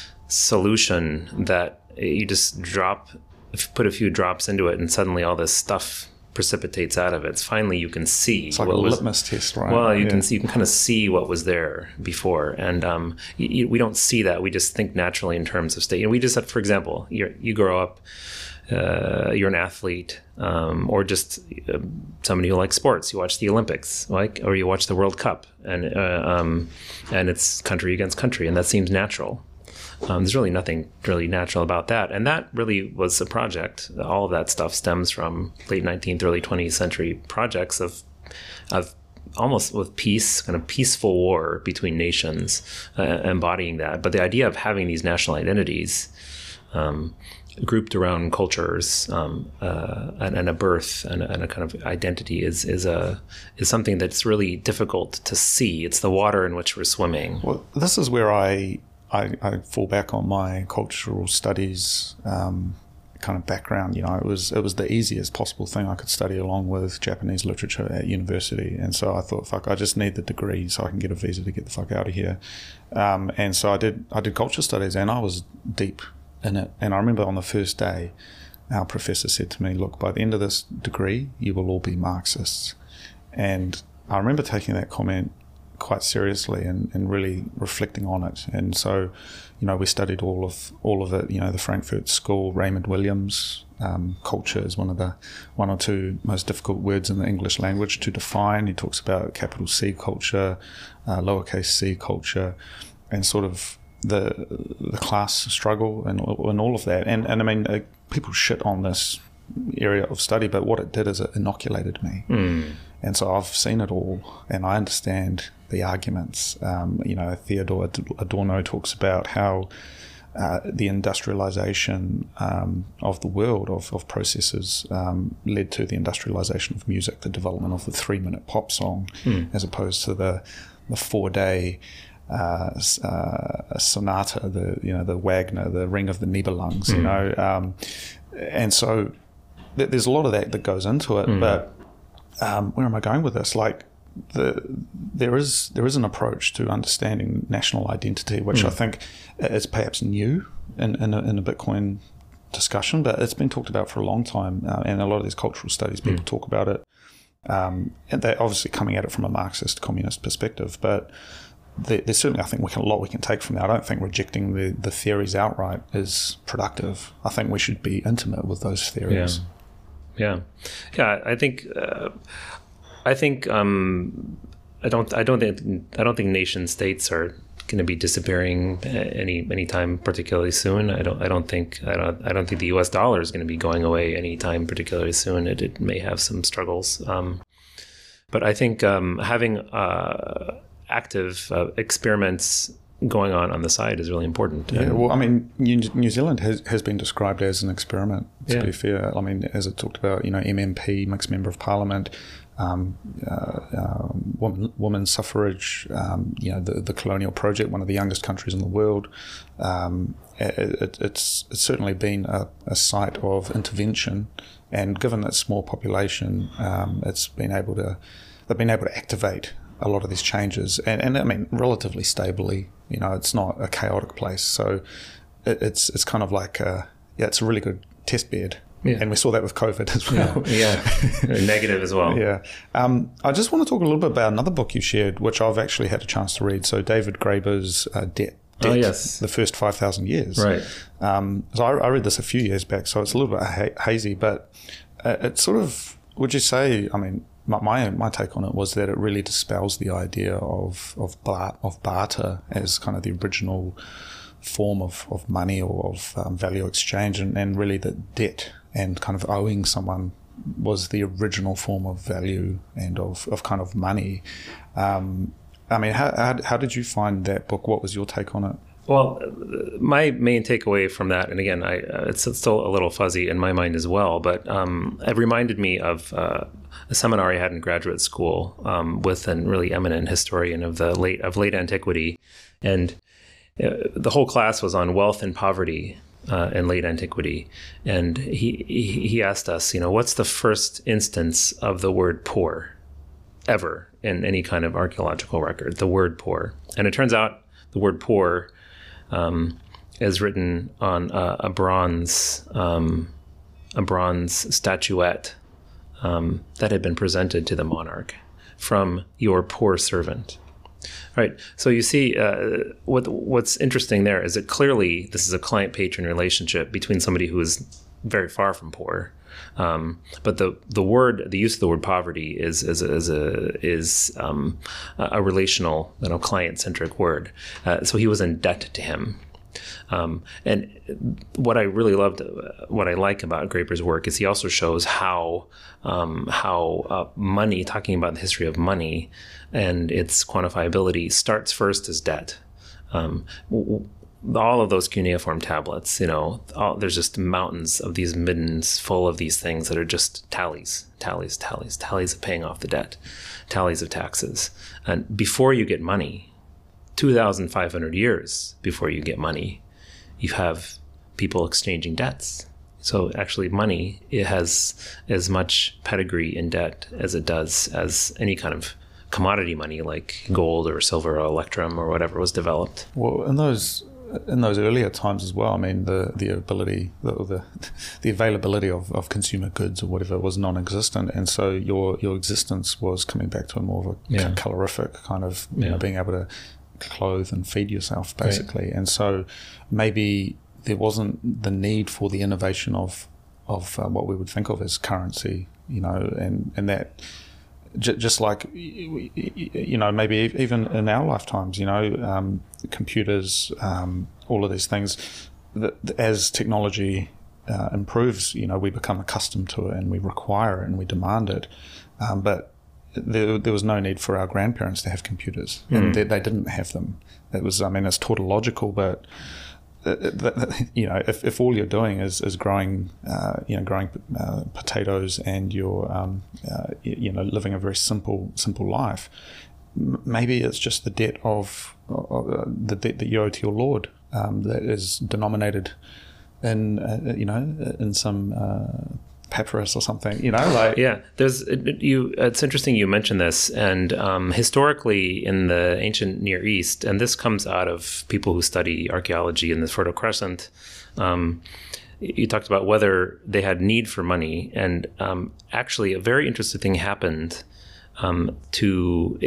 Speaker 1: solution that you just drop, put a few drops into it, and suddenly all this stuff precipitates out of it. It's finally you can see.
Speaker 2: It's like
Speaker 1: what
Speaker 2: a
Speaker 1: was,
Speaker 2: litmus test, right?
Speaker 1: Well, you
Speaker 2: yeah.
Speaker 1: can see, you can kind of see what was there before, and um, you, we don't see that. We just think naturally in terms of state. And we just, for example, you you grow up, uh, you're an athlete, um, or just uh, somebody who likes sports. You watch the Olympics, like, or you watch the World Cup, and uh, um, and it's country against country, and that seems natural. Um, there's really nothing really natural about that. And that really was a project. All of that stuff stems from late nineteenth, early twentieth century projects of of almost with peace, kind of peaceful war between nations, uh, embodying that. But the idea of having these national identities um, grouped around cultures um, uh, and, and a birth and a, and a kind of identity is is a is something that's really difficult to see. It's the water in which we're swimming.
Speaker 2: Well, this is where I I, I fall back on my cultural studies um, kind of background, you know, it was it was the easiest possible thing I could study along with Japanese literature at university. And so I thought, fuck, I just need the degree so I can get a visa to get the fuck out of here. Um, and so I did I did culture studies, and I was deep in it. And I remember on the first day, our professor said to me, look, by the end of this degree, you will all be Marxists. And I remember taking that comment quite seriously and, and really reflecting on it. And so, you know, we studied all of all of it, you know, the Frankfurt School, Raymond Williams. Um, culture is one of the one or two most difficult words in the English language to define. He talks about capital C culture, uh, lowercase c culture, and sort of the the class struggle and, and all of that. And, and I mean, uh, people shit on this area of study, but what it did is it inoculated me. Mm. And so I've seen it all, and I understand the arguments. Um, you know, Theodor Adorno talks about how uh, the industrialization um, of the world, of, of processes, um, led to the industrialization of music, the development of the three-minute pop song, mm. as opposed to the, the four-day uh, uh, sonata, the you know the Wagner, the Ring of the Nibelungs. Mm. You know, um, and so th- there's a lot of that that goes into it, mm. but. Um, where am I going with this? Like, the there is there is an approach to understanding national identity, which mm. I think is perhaps new in in a, in a Bitcoin discussion, but it's been talked about for a long time. Uh, and a lot of these cultural studies, people mm. talk about it, um, and they're obviously coming at it from a Marxist communist perspective. But there, there's certainly, I think, we can, a lot we can take from that. I don't think rejecting the the theories outright is productive. I think we should be intimate with those theories.
Speaker 1: Yeah. Yeah, yeah. I think, uh, I think, um, I don't, I don't think, I don't think nation states are going to be disappearing any anytime particularly soon. I don't, I don't think, I don't, I don't think the U S dollar is going to be going away anytime particularly soon. It, it may have some struggles, um, but I think um, having uh, active uh, experiments going on on the side is really important.
Speaker 2: Yeah, well, I mean, New, New Zealand has, has been described as an experiment, to yeah. be fair. I mean, as it talked about, you know, M M P, Mixed Member of Parliament, um, uh, uh, woman, women's suffrage, um, you know, the, the colonial project, one of the youngest countries in the world. Um, it, it, it's, it's certainly been a, a site of intervention, and given its small population, um, it's been able to, they've been able to activate a lot of these changes, and, and I mean, relatively stably. You know, it's not a chaotic place, so it, it's it's kind of like a, yeah, it's a really good test bed, yeah. And we saw that with COVID as well.
Speaker 1: Yeah, yeah. Negative as well.
Speaker 2: Yeah. Um, I just want to talk a little bit about another book you shared, which I've actually had a chance to read. So David Graeber's uh, Debt. Debt,
Speaker 1: oh yes,
Speaker 2: the first five thousand years.
Speaker 1: Right.
Speaker 2: Um, so I, I read this a few years back, so it's a little bit ha- hazy, but uh, it's sort of. Would you say? I mean. My, my my take on it was that it really dispels the idea of of bar, of barter as kind of the original form of, of money or of um, value exchange, and, and really that debt and kind of owing someone was the original form of value and of, of kind of money. Um, I mean, how, how how did you find that book? What was your take on it?
Speaker 1: Well, my main takeaway from that, and again, I, uh, it's still a little fuzzy in my mind as well, but um, it reminded me of uh, a seminar I had in graduate school um, with a really eminent historian of the late of late antiquity, and uh, the whole class was on wealth and poverty uh, in late antiquity, and he, he he asked us, you know, what's the first instance of the word poor ever in any kind of archaeological record? The word poor, and it turns out the word poor. Um, is written on a, a bronze um, a bronze statuette um, that had been presented to the monarch from your poor servant. Right. So you see, uh, what what's interesting there is that clearly this is a client-patron relationship between somebody who is very far from poor. Um, but the the word, the use of the word poverty is is is a is um, a relational, you know, client-centric word. Uh, so he was in debt to him. Um, and what I really loved, what I like about Graeber's work is he also shows how um, how uh, money, talking about the history of money and its quantifiability, starts first as debt. Um, all of those cuneiform tablets, you know, all, there's just mountains of these middens full of these things that are just tallies, tallies, tallies, tallies of paying off the debt, tallies of taxes. And before you get money, two thousand five hundred years before you get money, you have people exchanging debts. So actually money, it has as much pedigree in debt as it does as any kind of commodity money like gold or silver or electrum or whatever was developed.
Speaker 2: Well, in those in those earlier times as well, I mean, the the ability, the the, the availability of, of consumer goods or whatever was non-existent, and so your your existence was coming back to a more of a
Speaker 1: yeah.
Speaker 2: calorific kind of, you
Speaker 1: yeah.
Speaker 2: know, being able to clothe and feed yourself, basically.
Speaker 1: Right.
Speaker 2: And so maybe there wasn't the need for the innovation of of uh, what we would think of as currency, you know, and and that j- just like, you know, maybe even in our lifetimes, you know, um, computers, um, all of these things, that as technology uh, improves, you know, we become accustomed to it and we require it and we demand it, um, but there, there was no need for our grandparents to have computers, mm. and they, they didn't have them. It was, I mean, it's tautological, but you know, if, if all you're doing is, is growing, uh, you know, growing uh, potatoes and you're, um, uh, you know, living a very simple, simple life, m- maybe it's just the debt of uh, the debt that you owe to your Lord um, that is denominated in, uh, you know, in some uh, papyrus or something, you know, like
Speaker 1: yeah. There's you. It's interesting you mentioned this, and um, historically in the ancient Near East, and this comes out of people who study archaeology in the Fertile Crescent. Um, you talked about whether they had need for money, and um, actually, a very interesting thing happened um, to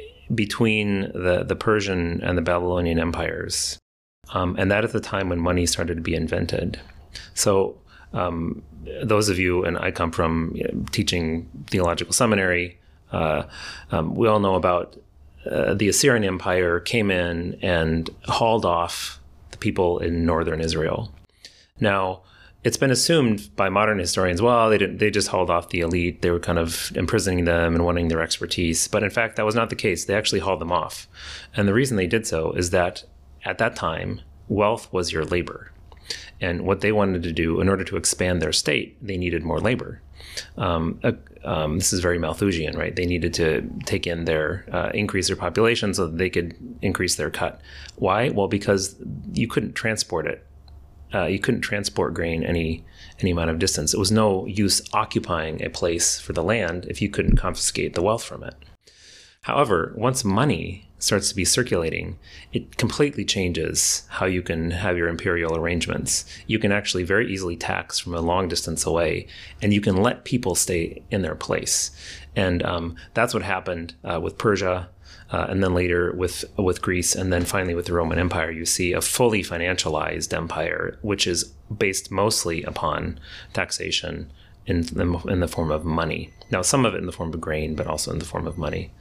Speaker 1: between the the Persian and the Babylonian empires, um, and that at the time when money started to be invented. So. Um, those of you, and I come from you know, teaching theological seminary, uh, um, we all know about uh, the Assyrian Empire came in and hauled off the people in northern Israel. Now, it's been assumed by modern historians, well, they didn't, they just hauled off the elite. They were kind of imprisoning them and wanting their expertise. But in fact, that was not the case. They actually hauled them off. And the reason they did so is that at that time, wealth was your labor. And what they wanted to do in order to expand their state, they needed more labor. Um, uh, um, this is very Malthusian, right? They needed to take in their, uh, increase their population so that they could increase their cut. Why? Well, because you couldn't transport it. Uh, you couldn't transport grain any any amount of distance. It was no use occupying a place for the land if you couldn't confiscate the wealth from it. However, once money starts to be circulating, it completely changes how you can have your imperial arrangements. You can actually very easily tax from a long distance away, and you can let people stay in their place. And um, that's what happened uh, with Persia, uh, and then later with with Greece, and then finally with the Roman Empire. You see a fully financialized empire, which is based mostly upon taxation in the, in the form of money. Now, some of it in the form of grain, but also in the form of money.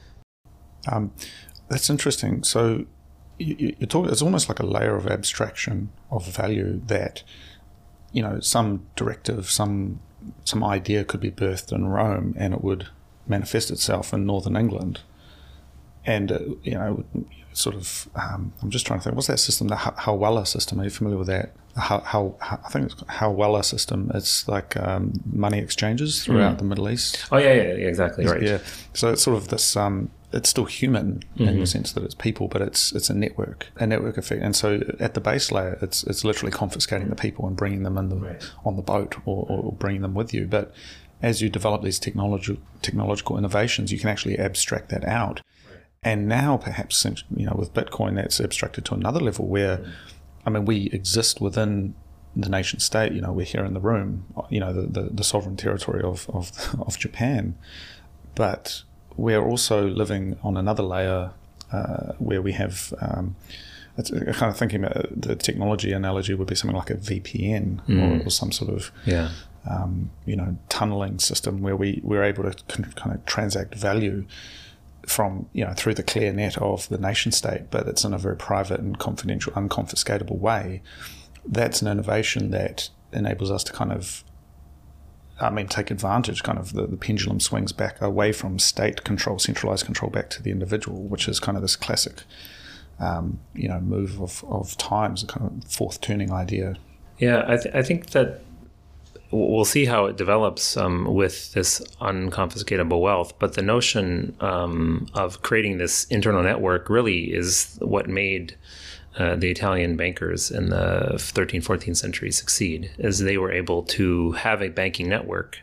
Speaker 2: Um, that's interesting. So you, you talk, it's almost like a layer of abstraction of value that, you know, some directive, some some idea could be birthed in Rome and it would manifest itself in northern England. And, uh, you know, sort of, um, I'm just trying to think, what's that system, the Hawala system? Are you familiar with that? How, how, how I think it's Hawala system. It's like um, money exchanges throughout mm. the Middle East.
Speaker 1: Oh, yeah, yeah, yeah exactly, right.
Speaker 2: Yeah, so it's sort of this... Um, it's still human mm-hmm. in the sense that it's people, but it's it's a network, a network effect. And so at the base layer, it's it's literally confiscating the people and bringing them in the, right. on the boat or, or bringing them with you. But as you develop these technology, technological innovations, you can actually abstract that out. Right. And now perhaps, you know, with Bitcoin, that's abstracted to another level where, mm. I mean, we exist within the nation state. You know, we're here in the room, you know, the, the, the sovereign territory of, of, of Japan. But we're also living on another layer uh, where we have, um, it's kind of thinking about the technology analogy would be something like a V P N mm. or, or some sort of,
Speaker 1: yeah.
Speaker 2: um, you know, tunneling system where we, we're able to kind of transact value from, you know, through the clear net of the nation state, but it's in a very private and confidential, unconfiscatable way. That's an innovation that enables us to kind of, I mean, take advantage, kind of the, the pendulum swings back away from state control, centralized control, back to the individual, which is kind of this classic, um, you know, move of, of times, a kind of fourth turning idea.
Speaker 1: Yeah, I, th- I think that we'll see how it develops um, with this unconfiscatable wealth, but the notion um, of creating this internal network really is what made uh, the Italian bankers in the thirteenth, fourteenth century succeed, is they were able to have a banking network,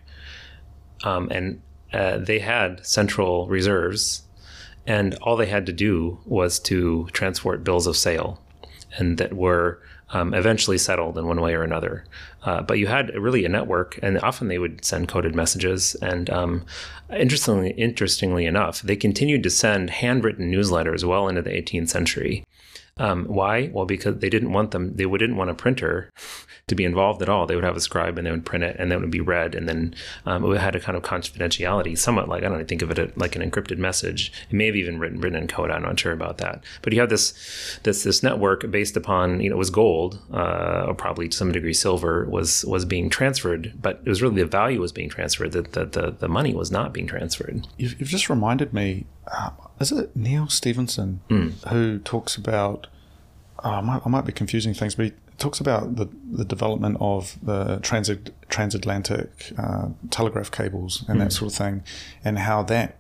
Speaker 1: um, and uh, they had central reserves, and all they had to do was to transport bills of sale, and that were um, eventually settled in one way or another. Uh, but you had really a network, and often they would send coded messages. And um, interestingly, interestingly enough, they continued to send handwritten newsletters well into the eighteenth century. Um, why? Well, because they didn't want them, they didn't want a printer to be involved at all. They would have a scribe and they would print it and then it would be read. And then um, it had a kind of confidentiality, somewhat like, I don't know, think of it like an encrypted message. It may have even written written in code. I'm not sure about that. But you have this this this network based upon, you know, it was gold, uh, or probably to some degree silver was was being transferred, but it was really the value was being transferred, that the, the, the money was not being transferred.
Speaker 2: You've, you've just reminded me, uh, is it Neil Stephenson mm. who talks about, oh, I, might, I might be confusing things, but he talks about the, the development of the trans- transatlantic uh, telegraph cables and mm. that sort of thing, and how that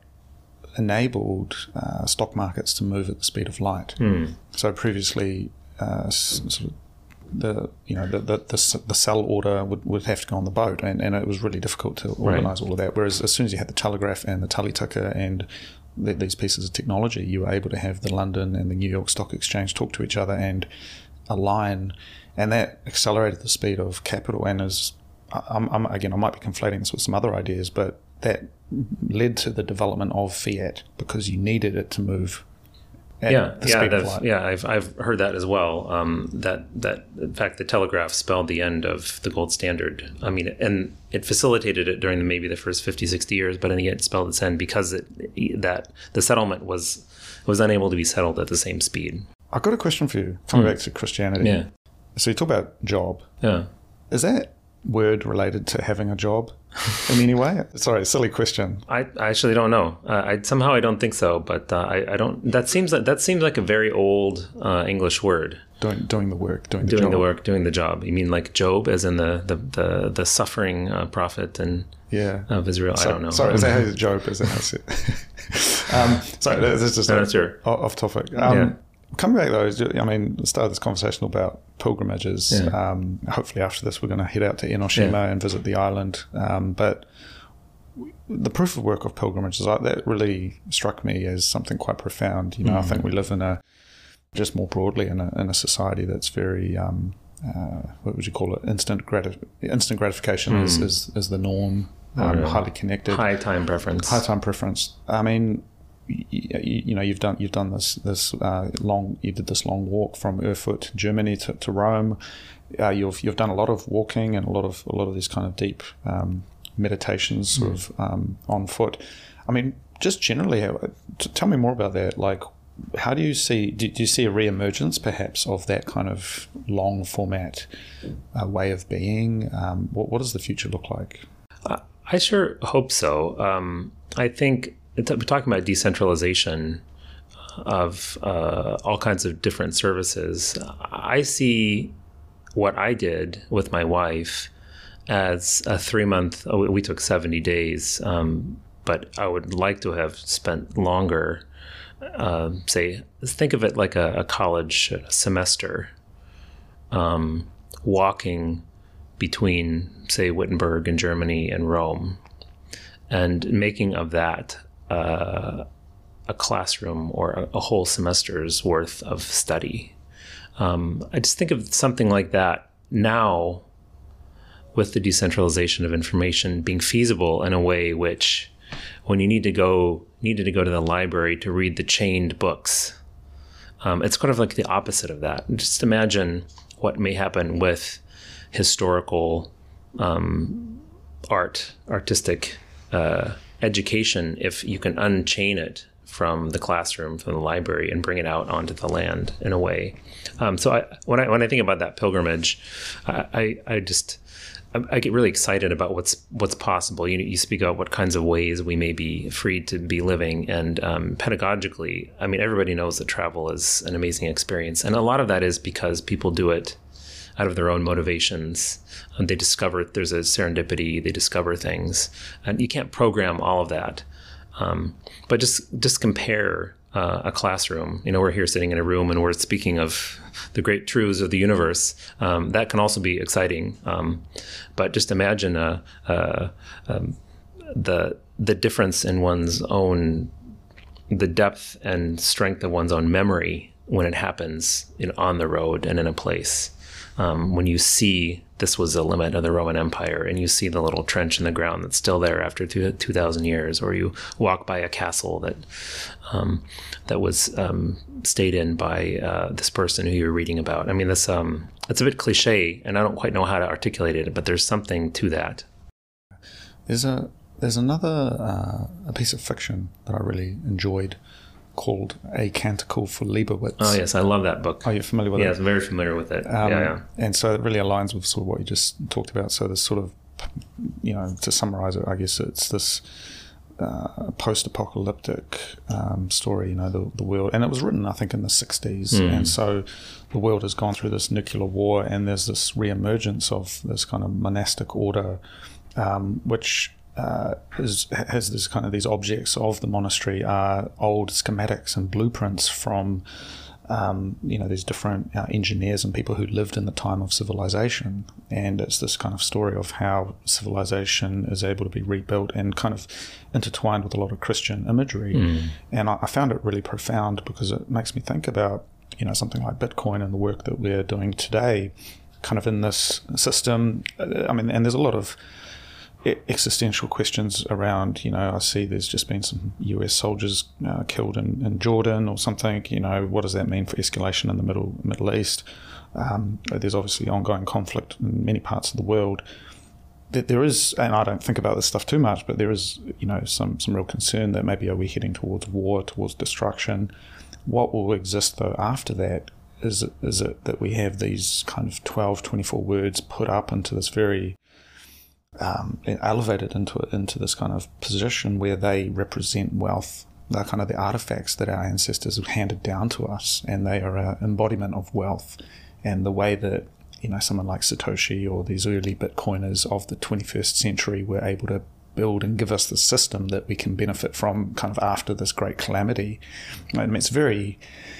Speaker 2: enabled uh, stock markets to move at the speed of light. Mm. So previously, uh, sort of the you know the the, the, the sell order would, would have to go on the boat, and, and it was really difficult to organise right. all of that. Whereas as soon as you had the telegraph and the tally ticker and the, these pieces of technology, you were able to have the London and the New York Stock Exchange talk to each other and align, and that accelerated the speed of capital. And as I'm, I'm again, I might be conflating this with some other ideas, but that led to the development of fiat because you needed it to move. At
Speaker 1: yeah,
Speaker 2: the
Speaker 1: yeah,
Speaker 2: speed of light.
Speaker 1: yeah. I've I've heard that as well. Um, that that in fact the telegraph spelled the end of the gold standard. I mean, and it facilitated it during the, maybe the first fifty, sixty years, but then again, it spelled its end because it that the settlement was was unable to be settled at the same speed.
Speaker 2: I've got a question for you. Coming mm. back to Christianity.
Speaker 1: Yeah.
Speaker 2: So you talk about job.
Speaker 1: Yeah.
Speaker 2: Is that word related to having a job in any way? Sorry, silly question.
Speaker 1: I, I actually don't know. Uh, I somehow I don't think so, but uh, I, I don't. That seems like that seems like a very old uh, English word.
Speaker 2: Doing doing the work, doing the
Speaker 1: doing
Speaker 2: job.
Speaker 1: the work, doing the job. You mean like Job, as in the the the, the suffering uh, prophet and
Speaker 2: yeah
Speaker 1: of Israel?
Speaker 2: So,
Speaker 1: I don't know.
Speaker 2: Sorry, is that how Job? Is that how it? um, sorry, this is just
Speaker 1: no,
Speaker 2: a,
Speaker 1: sure.
Speaker 2: off topic. Um,
Speaker 1: yeah.
Speaker 2: Coming back though, I mean, the start of this conversation about pilgrimages.
Speaker 1: Yeah.
Speaker 2: Um, hopefully, after this, we're going to head out to Enoshima
Speaker 1: yeah.
Speaker 2: and visit the island. Um, but the proof of work of pilgrimages, that really struck me as something quite profound. You know, mm. I think we live in a just more broadly in a in a society that's very um, uh, what would you call it? Instant gratif- instant gratification mm. is, is is the norm. Um, oh, yeah. Highly connected.
Speaker 1: High time preference.
Speaker 2: High time preference. I mean. You, you know, you've done you've done this this uh, long you did this long walk from Erfurt, Germany to, to Rome. Uh, you've you've done a lot of walking and a lot of a lot of these kind of deep um, meditations, sort mm. of um, on foot. I mean, just generally, how, t- tell me more about that. Like, how do you see? Do, do you see a re-emergence, perhaps, of that kind of long format uh, way of being? Um, what what does the future look like?
Speaker 1: Uh, I sure hope so. Um, I think. We're talking about decentralization of uh, all kinds of different services. I see what I did with my wife as a three-month, oh, we took seventy days, um, but I would like to have spent longer. Uh, say, think of it like a, a college semester, um, walking between, say, Wittenberg in Germany and Rome, and making of that Uh, a classroom or a, a whole semester's worth of study. Um, I just think of something like that now with the decentralization of information being feasible in a way which, when you need to go needed to go to the library to read the chained books, um, it's kind of like the opposite of that. Just imagine what may happen with historical um, art, artistic uh education if you can unchain it from the classroom, from the library, and bring it out onto the land in a way. Um, so I, when I when I think about that pilgrimage, I I, I just I, I get really excited about what's what's possible. You you speak about what kinds of ways we may be free to be living, and um, pedagogically, I mean, everybody knows that travel is an amazing experience, and a lot of that is because people do it out of their own motivations. Um, they discover, there's a serendipity, they discover things, and you can't program all of that. Um, but just just compare uh, a classroom. You know, we're here sitting in a room and we're speaking of the great truths of the universe. Um, that can also be exciting. Um, but just imagine uh, uh, um, the the difference in one's own, the depth and strength of one's own memory when it happens in, on the road and in a place. Um, when you see this was the limit of the Roman Empire, and you see the little trench in the ground that's still there after two, 2,000 years, or you walk by a castle that um, that was um, stayed in by uh, this person who you're reading about. I mean, this um, it's a bit cliche, and I don't quite know how to articulate it, but there's something to that.
Speaker 2: There's a there's another uh, a piece of fiction that I really enjoyed called A Canticle for Leibowitz.
Speaker 1: Oh, yes, I love that book.
Speaker 2: Are you familiar with
Speaker 1: yeah,
Speaker 2: it?
Speaker 1: Yes, I'm very familiar with it.
Speaker 2: Um,
Speaker 1: yeah, yeah.
Speaker 2: And so it really aligns with sort of what you just talked about. So this sort of, you know, to summarize it, I guess it's this uh, post-apocalyptic um, story, you know, the, the world, and it was written, I think, in the sixties. Mm. And so the world has gone through this nuclear war, and there's this reemergence of this kind of monastic order, um, which Uh, is, has this kind of these objects of the monastery are old schematics and blueprints from um, you know these different uh, engineers and people who lived in the time of civilization, and it's this kind of story of how civilization is able to be rebuilt and kind of intertwined with a lot of Christian imagery. Mm. And I, I found it really profound because it makes me think about you know something like Bitcoin and the work that we're doing today, kind of in this system. I mean, and there's a lot of existential questions around, you know, I see there's just been some U S soldiers uh, killed in, in Jordan or something, you know, what does that mean for escalation in the Middle Middle East? Um, there's obviously ongoing conflict in many parts of the world. There is, and I don't think about this stuff too much, but there is, you know, some, some real concern that maybe are we heading towards war, towards destruction? What will exist, though, after that? Is it, is it that we have these kind of twelve, twenty-four words put up into this very Um, elevated into into this kind of position where they represent wealth? They're kind of the artifacts that our ancestors have handed down to us, and they are an embodiment of wealth. And the way that you know someone like Satoshi or these early Bitcoiners of the twenty-first century were able to build and give us the system that we can benefit from, kind of after this great calamity. I mean, it's very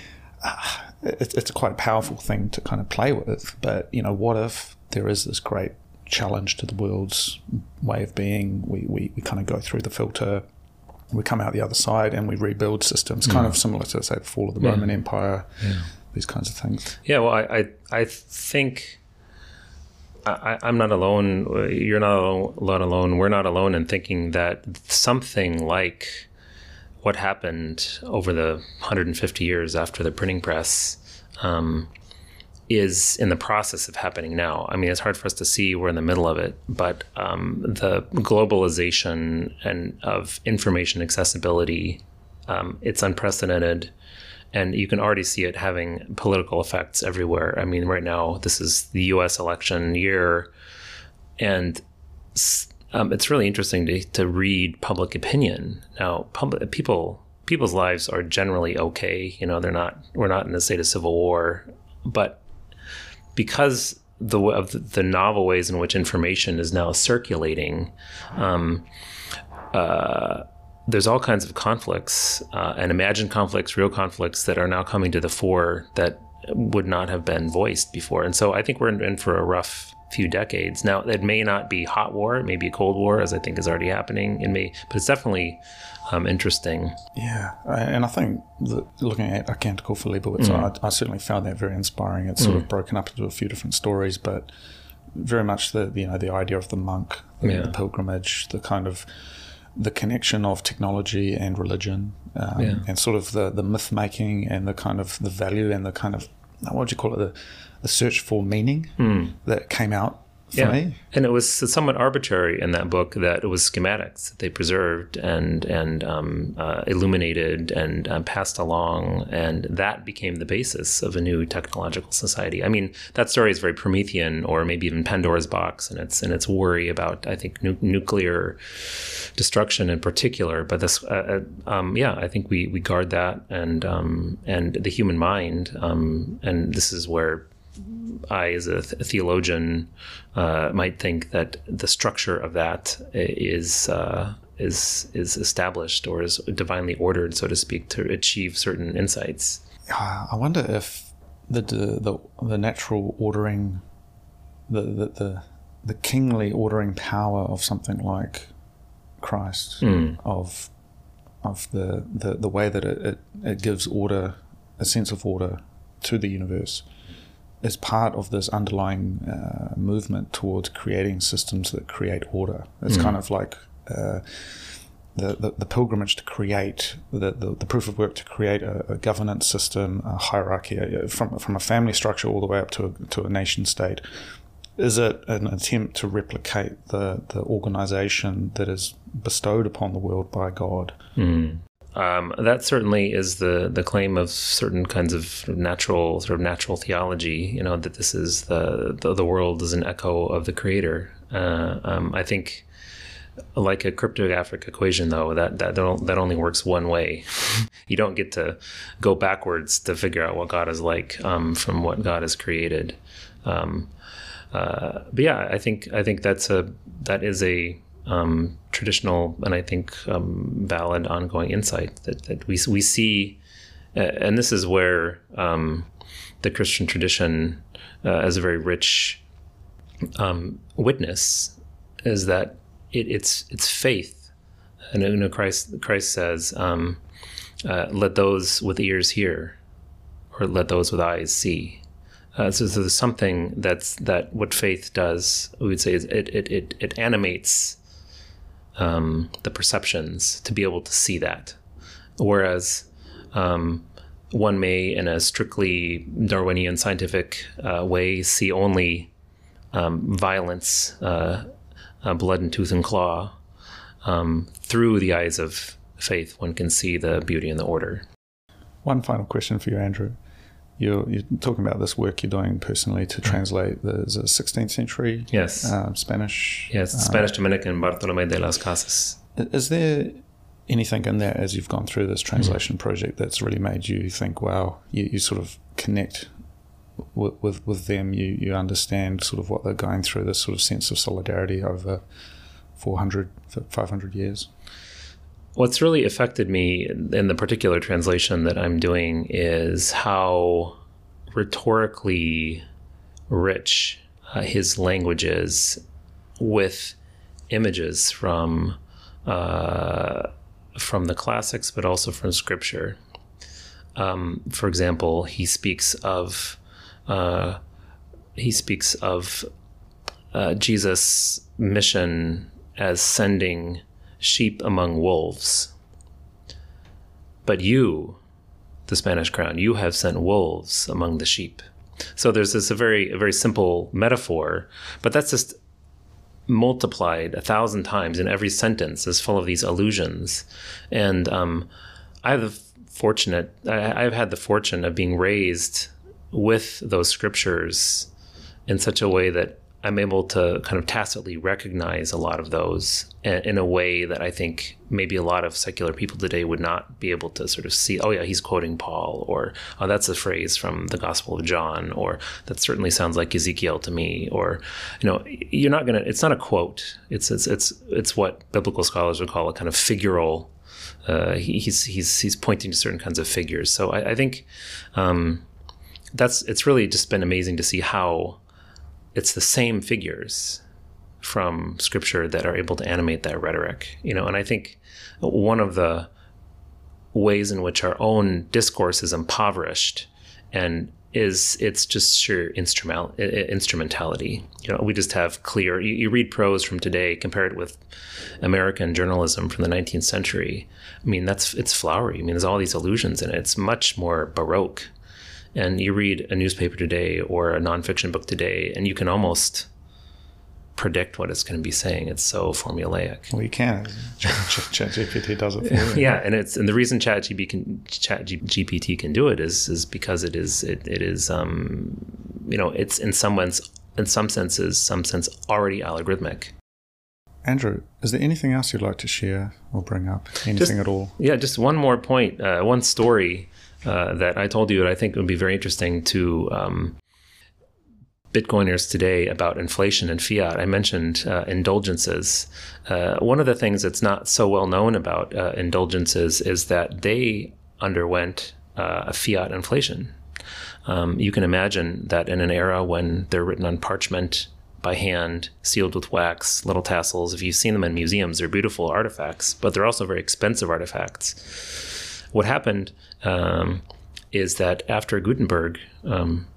Speaker 2: uh, it, it's a quite powerful thing to kind of play with. But you know, what if there is this great challenge to the world's way of being? We, we, we kind of go through the filter, we come out the other side, and we rebuild systems, kind yeah. of similar to, say, the fall of the yeah. Roman Empire, yeah. these kinds of things. Yeah,
Speaker 1: well, I I, I think I, I'm not alone. You're not alone, alone. We're not alone in thinking that something like what happened over the one hundred fifty years after the printing press um, is in the process of happening now. I mean, it's hard for us to see. We're in the middle of it, but um, the globalization and of information accessibility, um, it's unprecedented, and you can already see it having political effects everywhere. I mean, right now, this is the U S election year, and um, it's really interesting to, to read public opinion. Now, public, people people's lives are generally okay. You know, they're not. We're not in a state of civil war, but because the, of the novel ways in which information is now circulating, um, uh, there's all kinds of conflicts uh, and imagined conflicts, real conflicts that are now coming to the fore that would not have been voiced before. And so I think we're in, in for a rough few decades. Now, it may not be hot war, it may be a cold war, as I think is already happening. It may, but it's definitely um, interesting.
Speaker 2: Yeah, and I think that looking at A Canticle for Leibowitz, mm. I, I certainly found that very inspiring. It's sort mm. of broken up into a few different stories, but very much the you know the idea of the monk, the, yeah. the pilgrimage, the kind of the connection of technology and religion, um, yeah. and sort of the the myth making and the kind of the value and the kind of what would you call it the the search for meaning mm. that came out for
Speaker 1: yeah.
Speaker 2: me.
Speaker 1: And it was somewhat arbitrary in that book that it was schematics that they preserved and and um, uh, illuminated and um, passed along, and that became the basis of a new technological society. I mean, that story is very Promethean, or maybe even Pandora's box, and its and its worry about, I think, nu- nuclear destruction in particular. But this, uh, um, yeah, I think we we guard that and um, and the human mind, um, and this is where I, as a, th- a theologian, uh, might think that the structure of that is uh, is is established or is divinely ordered, so to speak, to achieve certain insights.
Speaker 2: Uh, I wonder if the the the natural ordering, the the the, the kingly ordering power of something like Christ, mm. of of the, the, the way that it, it, it gives order, a sense of order to the universe, is part of this underlying uh, movement towards creating systems that create order. It's mm. kind of like uh, the, the, the pilgrimage to create, the, the, the proof of work to create a, a governance system, a hierarchy, a, from, from a family structure all the way up to a, to a nation state. Is it an attempt to replicate the, the organization that is bestowed upon the world by God?
Speaker 1: Mm. Um, that certainly is the, the claim of certain kinds of natural sort of natural theology. You know, that this is the the, the world is an echo of the Creator. Uh, um, I think, like a cryptographic equation, though, that that that only works one way. You don't get to go backwards to figure out what God is like um, from what God has created. Um, Uh, but yeah, I think I think that's a that is a um, traditional and I think um, valid ongoing insight that, that we we see, uh, and this is where um, the Christian tradition, uh, as a very rich um, witness, is that it, it's it's faith, and you know Christ Christ says, um, uh, "Let those with ears hear, or let those with eyes see." Uh, so, so there's something that's that what faith does, we would say, is it it it, it animates um, the perceptions to be able to see that, whereas um, one may, in a strictly Darwinian scientific uh, way, see only um, violence, uh, uh, blood and tooth and claw. Um, through the eyes of faith, one can see the beauty and the order.
Speaker 2: One final question for you, Andrew. You're, you're talking about this work you're doing personally to translate the, is it sixteenth century
Speaker 1: yes.
Speaker 2: uh, Spanish?
Speaker 1: Yes, uh, Spanish Dominican Bartolomé de las Casas.
Speaker 2: Is there anything in there as you've gone through this translation mm-hmm. project that's really made you think, wow, you, you sort of connect with, with, with them, you, you understand sort of what they're going through, this sort of sense of solidarity over four hundred, five hundred years?
Speaker 1: What's really affected me in the particular translation that I'm doing is how rhetorically rich uh, his language is, with images from uh, from the classics, but also from Scripture. Um, for example, he speaks of uh, he speaks of uh, Jesus' mission as sending sheep among wolves. But you, the Spanish crown, you have sent wolves among the sheep. So there's this a very a very simple metaphor, but that's just multiplied a thousand times in every sentence is full of these allusions. And um, I have the fortunate, I, I've had the fortune of being raised with those scriptures in such a way that I'm able to kind of tacitly recognize a lot of those in a way that I think maybe a lot of secular people today would not be able to sort of see, oh yeah, he's quoting Paul, or oh, that's a phrase from the Gospel of John, or that certainly sounds like Ezekiel to me, or, you know, you're not going to, it's not a quote. It's, it's, it's, it's what biblical scholars would call a kind of figural, uh, he, he's, he's, he's pointing to certain kinds of figures. So I, I think um, that's, it's really just been amazing to see how it's the same figures from Scripture that are able to animate that rhetoric, you know. And I think one of the ways in which our own discourse is impoverished and is it's just sheer instrumental instrumentality. You know, we just have clear. You, you read prose from today, compare it with American journalism from the nineteenth century. I mean, that's it's flowery. I mean, there's all these allusions in it. It's much more Baroque. And you read a newspaper today or a nonfiction book today, and you can almost predict what it's going to be saying. It's so formulaic.
Speaker 2: Well, you can. ChatGPT does it for you.
Speaker 1: Yeah, and it's and the reason ChatGPT can ChatGPT can do it is is because it is it it is um you know it's in some ways in some senses some sense already algorithmic.
Speaker 2: Andrew, is there anything else you'd like to share or bring up? Anything
Speaker 1: just,
Speaker 2: at all?
Speaker 1: Yeah, just one more point. Uh, one story. Uh, that I told you that I think would be very interesting to um, Bitcoiners today about inflation and fiat, I mentioned uh, indulgences. Uh, one of the things that's not so well known about uh, indulgences is that they underwent uh, a fiat inflation. Um, you can imagine that in an era when they're written on parchment by hand, sealed with wax, little tassels. If you've seen them in museums, they're beautiful artifacts, but they're also very expensive artifacts. What happened um, is that after Gutenberg um,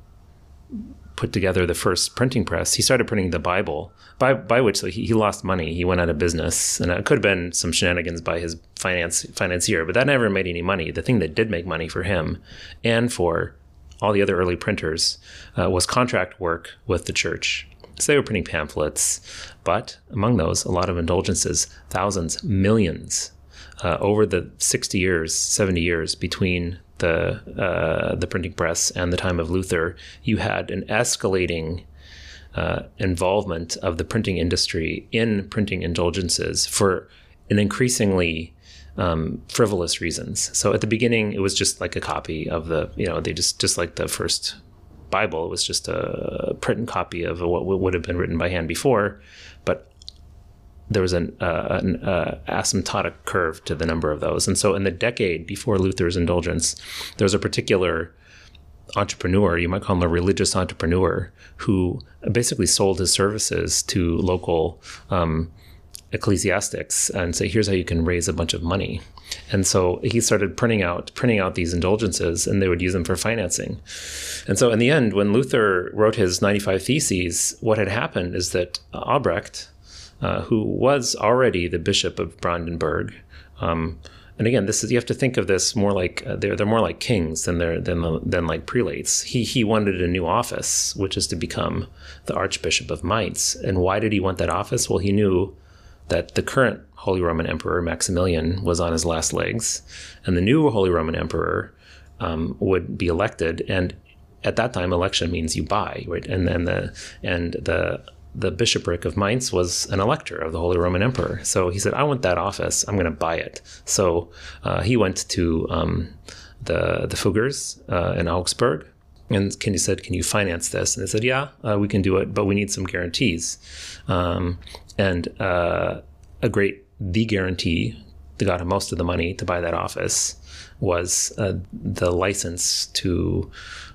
Speaker 1: put together the first printing press, he started printing the Bible, by by which so he, he lost money. He went out of business, and it could have been some shenanigans by his finance financier, but that never made any money. The thing that did make money for him and for all the other early printers uh, was contract work with the church. So they were printing pamphlets, but among those, a lot of indulgences, thousands, millions, uh, over the sixty years, seventy years between the uh, the printing press and the time of Luther, you had an escalating uh, involvement of the printing industry in printing indulgences for an increasingly um, frivolous reasons. So at the beginning, it was just like a copy of the, you know, they just just like the first Bible. It was just a print and copy of what would have been written by hand before, but there was an, uh, an uh, asymptotic curve to the number of those. And so in the decade before Luther's indulgence, there was a particular entrepreneur, you might call him a religious entrepreneur, who basically sold his services to local um, ecclesiastics and say, here's how you can raise a bunch of money. And so he started printing out printing out these indulgences, and they would use them for financing. And so in the end, when Luther wrote his ninety-five Theses, what had happened is that Albrecht, uh, who was already the Bishop of Brandenburg, um, and again, this is you have to think of this more like uh, they're they're more like kings than they're than than like prelates. He he wanted a new office, which is to become the Archbishop of Mainz. And why did he want that office? Well, he knew that the current Holy Roman Emperor, Maximilian, was on his last legs, and the new Holy Roman Emperor um, would be elected. And at that time, election means you buy, right? And then the and the the bishopric of Mainz was an elector of the Holy Roman Emperor. So he said, I want that office. I'm going to buy it. So uh, he went to um, the the Fuggers uh, in Augsburg, and he said, can you finance this? And they said, yeah, uh, we can do it, but we need some guarantees. Um, and uh, a great, the guarantee that got him most of the money to buy that office was uh, the license to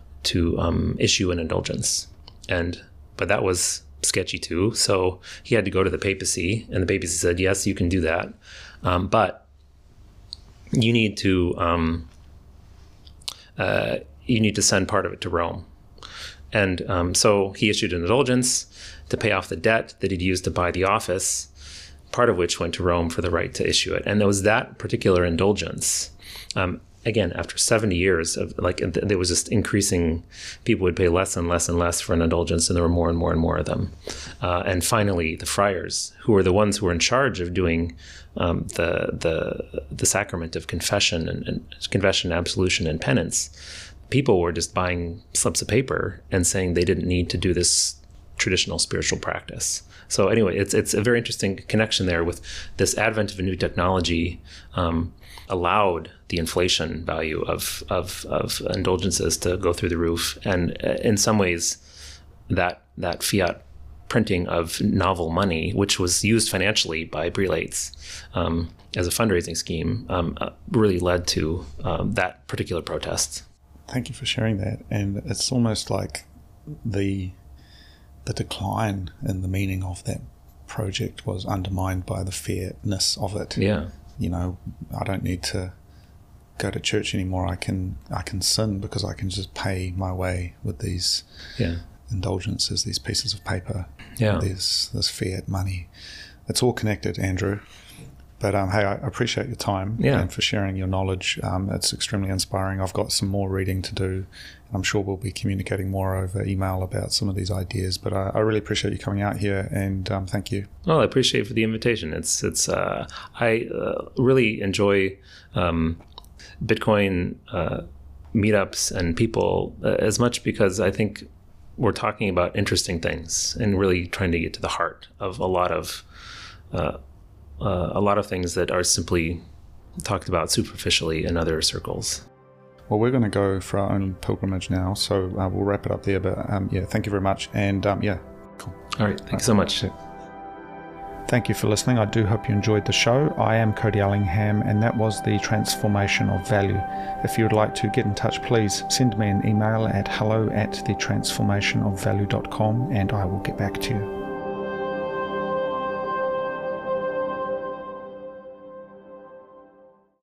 Speaker 1: to um, issue an indulgence. And but that was sketchy too. So he had to go to the papacy, and the papacy said, yes, you can do that, um, but you need to um, uh, you need to send part of it to Rome. And um, so he issued an indulgence to pay off the debt that he'd used to buy the office, part of which went to Rome for the right to issue it. And there was that particular indulgence. Um, again, after seventy years of like, there was just increasing, people would pay less and less and less for an indulgence, and there were more and more and more of them. Uh, and finally, the friars, who were the ones who were in charge of doing um, the the the sacrament of confession and, and confession, absolution, and penance, people were just buying slips of paper and saying they didn't need to do this traditional spiritual practice. So anyway, it's it's a very interesting connection there with this advent of a new technology um, allowed the inflation value of, of of indulgences to go through the roof, and in some ways, that that fiat printing of novel money, which was used financially by prelates um, as a fundraising scheme, um, uh, really led to um, that particular protest.
Speaker 2: Thank you for sharing that. And it's almost like the the decline in the meaning of that project was undermined by the fairness of it.
Speaker 1: Yeah.
Speaker 2: You know, I don't need to go to church anymore. I can I can sin because I can just pay my way with these
Speaker 1: yeah.
Speaker 2: indulgences, these pieces of paper.
Speaker 1: Yeah.
Speaker 2: There's this fiat money. It's all connected, Andrew. But um, hey, I appreciate your time
Speaker 1: yeah.
Speaker 2: and for sharing your knowledge. Um, it's extremely inspiring. I've got some more reading to do. I'm sure we'll be communicating more over email about some of these ideas. But I, I really appreciate you coming out here, and um, thank you.
Speaker 1: Well, I appreciate for the invitation. It's it's uh, I uh, really enjoy um, Bitcoin uh, meetups and people uh, as much because I think we're talking about interesting things and really trying to get to the heart of a lot of. Uh, Uh, a lot of things that are simply talked about superficially in other circles.
Speaker 2: Well, we're going to go for our own pilgrimage now, so uh, we'll wrap it up there. But um, yeah, thank you very much. And um, yeah, cool.
Speaker 1: All right. Thank you so much.
Speaker 2: Thank you for listening. I do hope you enjoyed the show. I am Cody Ellingham, and that was the Transformation of Value. If you would like to get in touch, please send me an email at hello at the transformation of value dot com, and I will get back to you.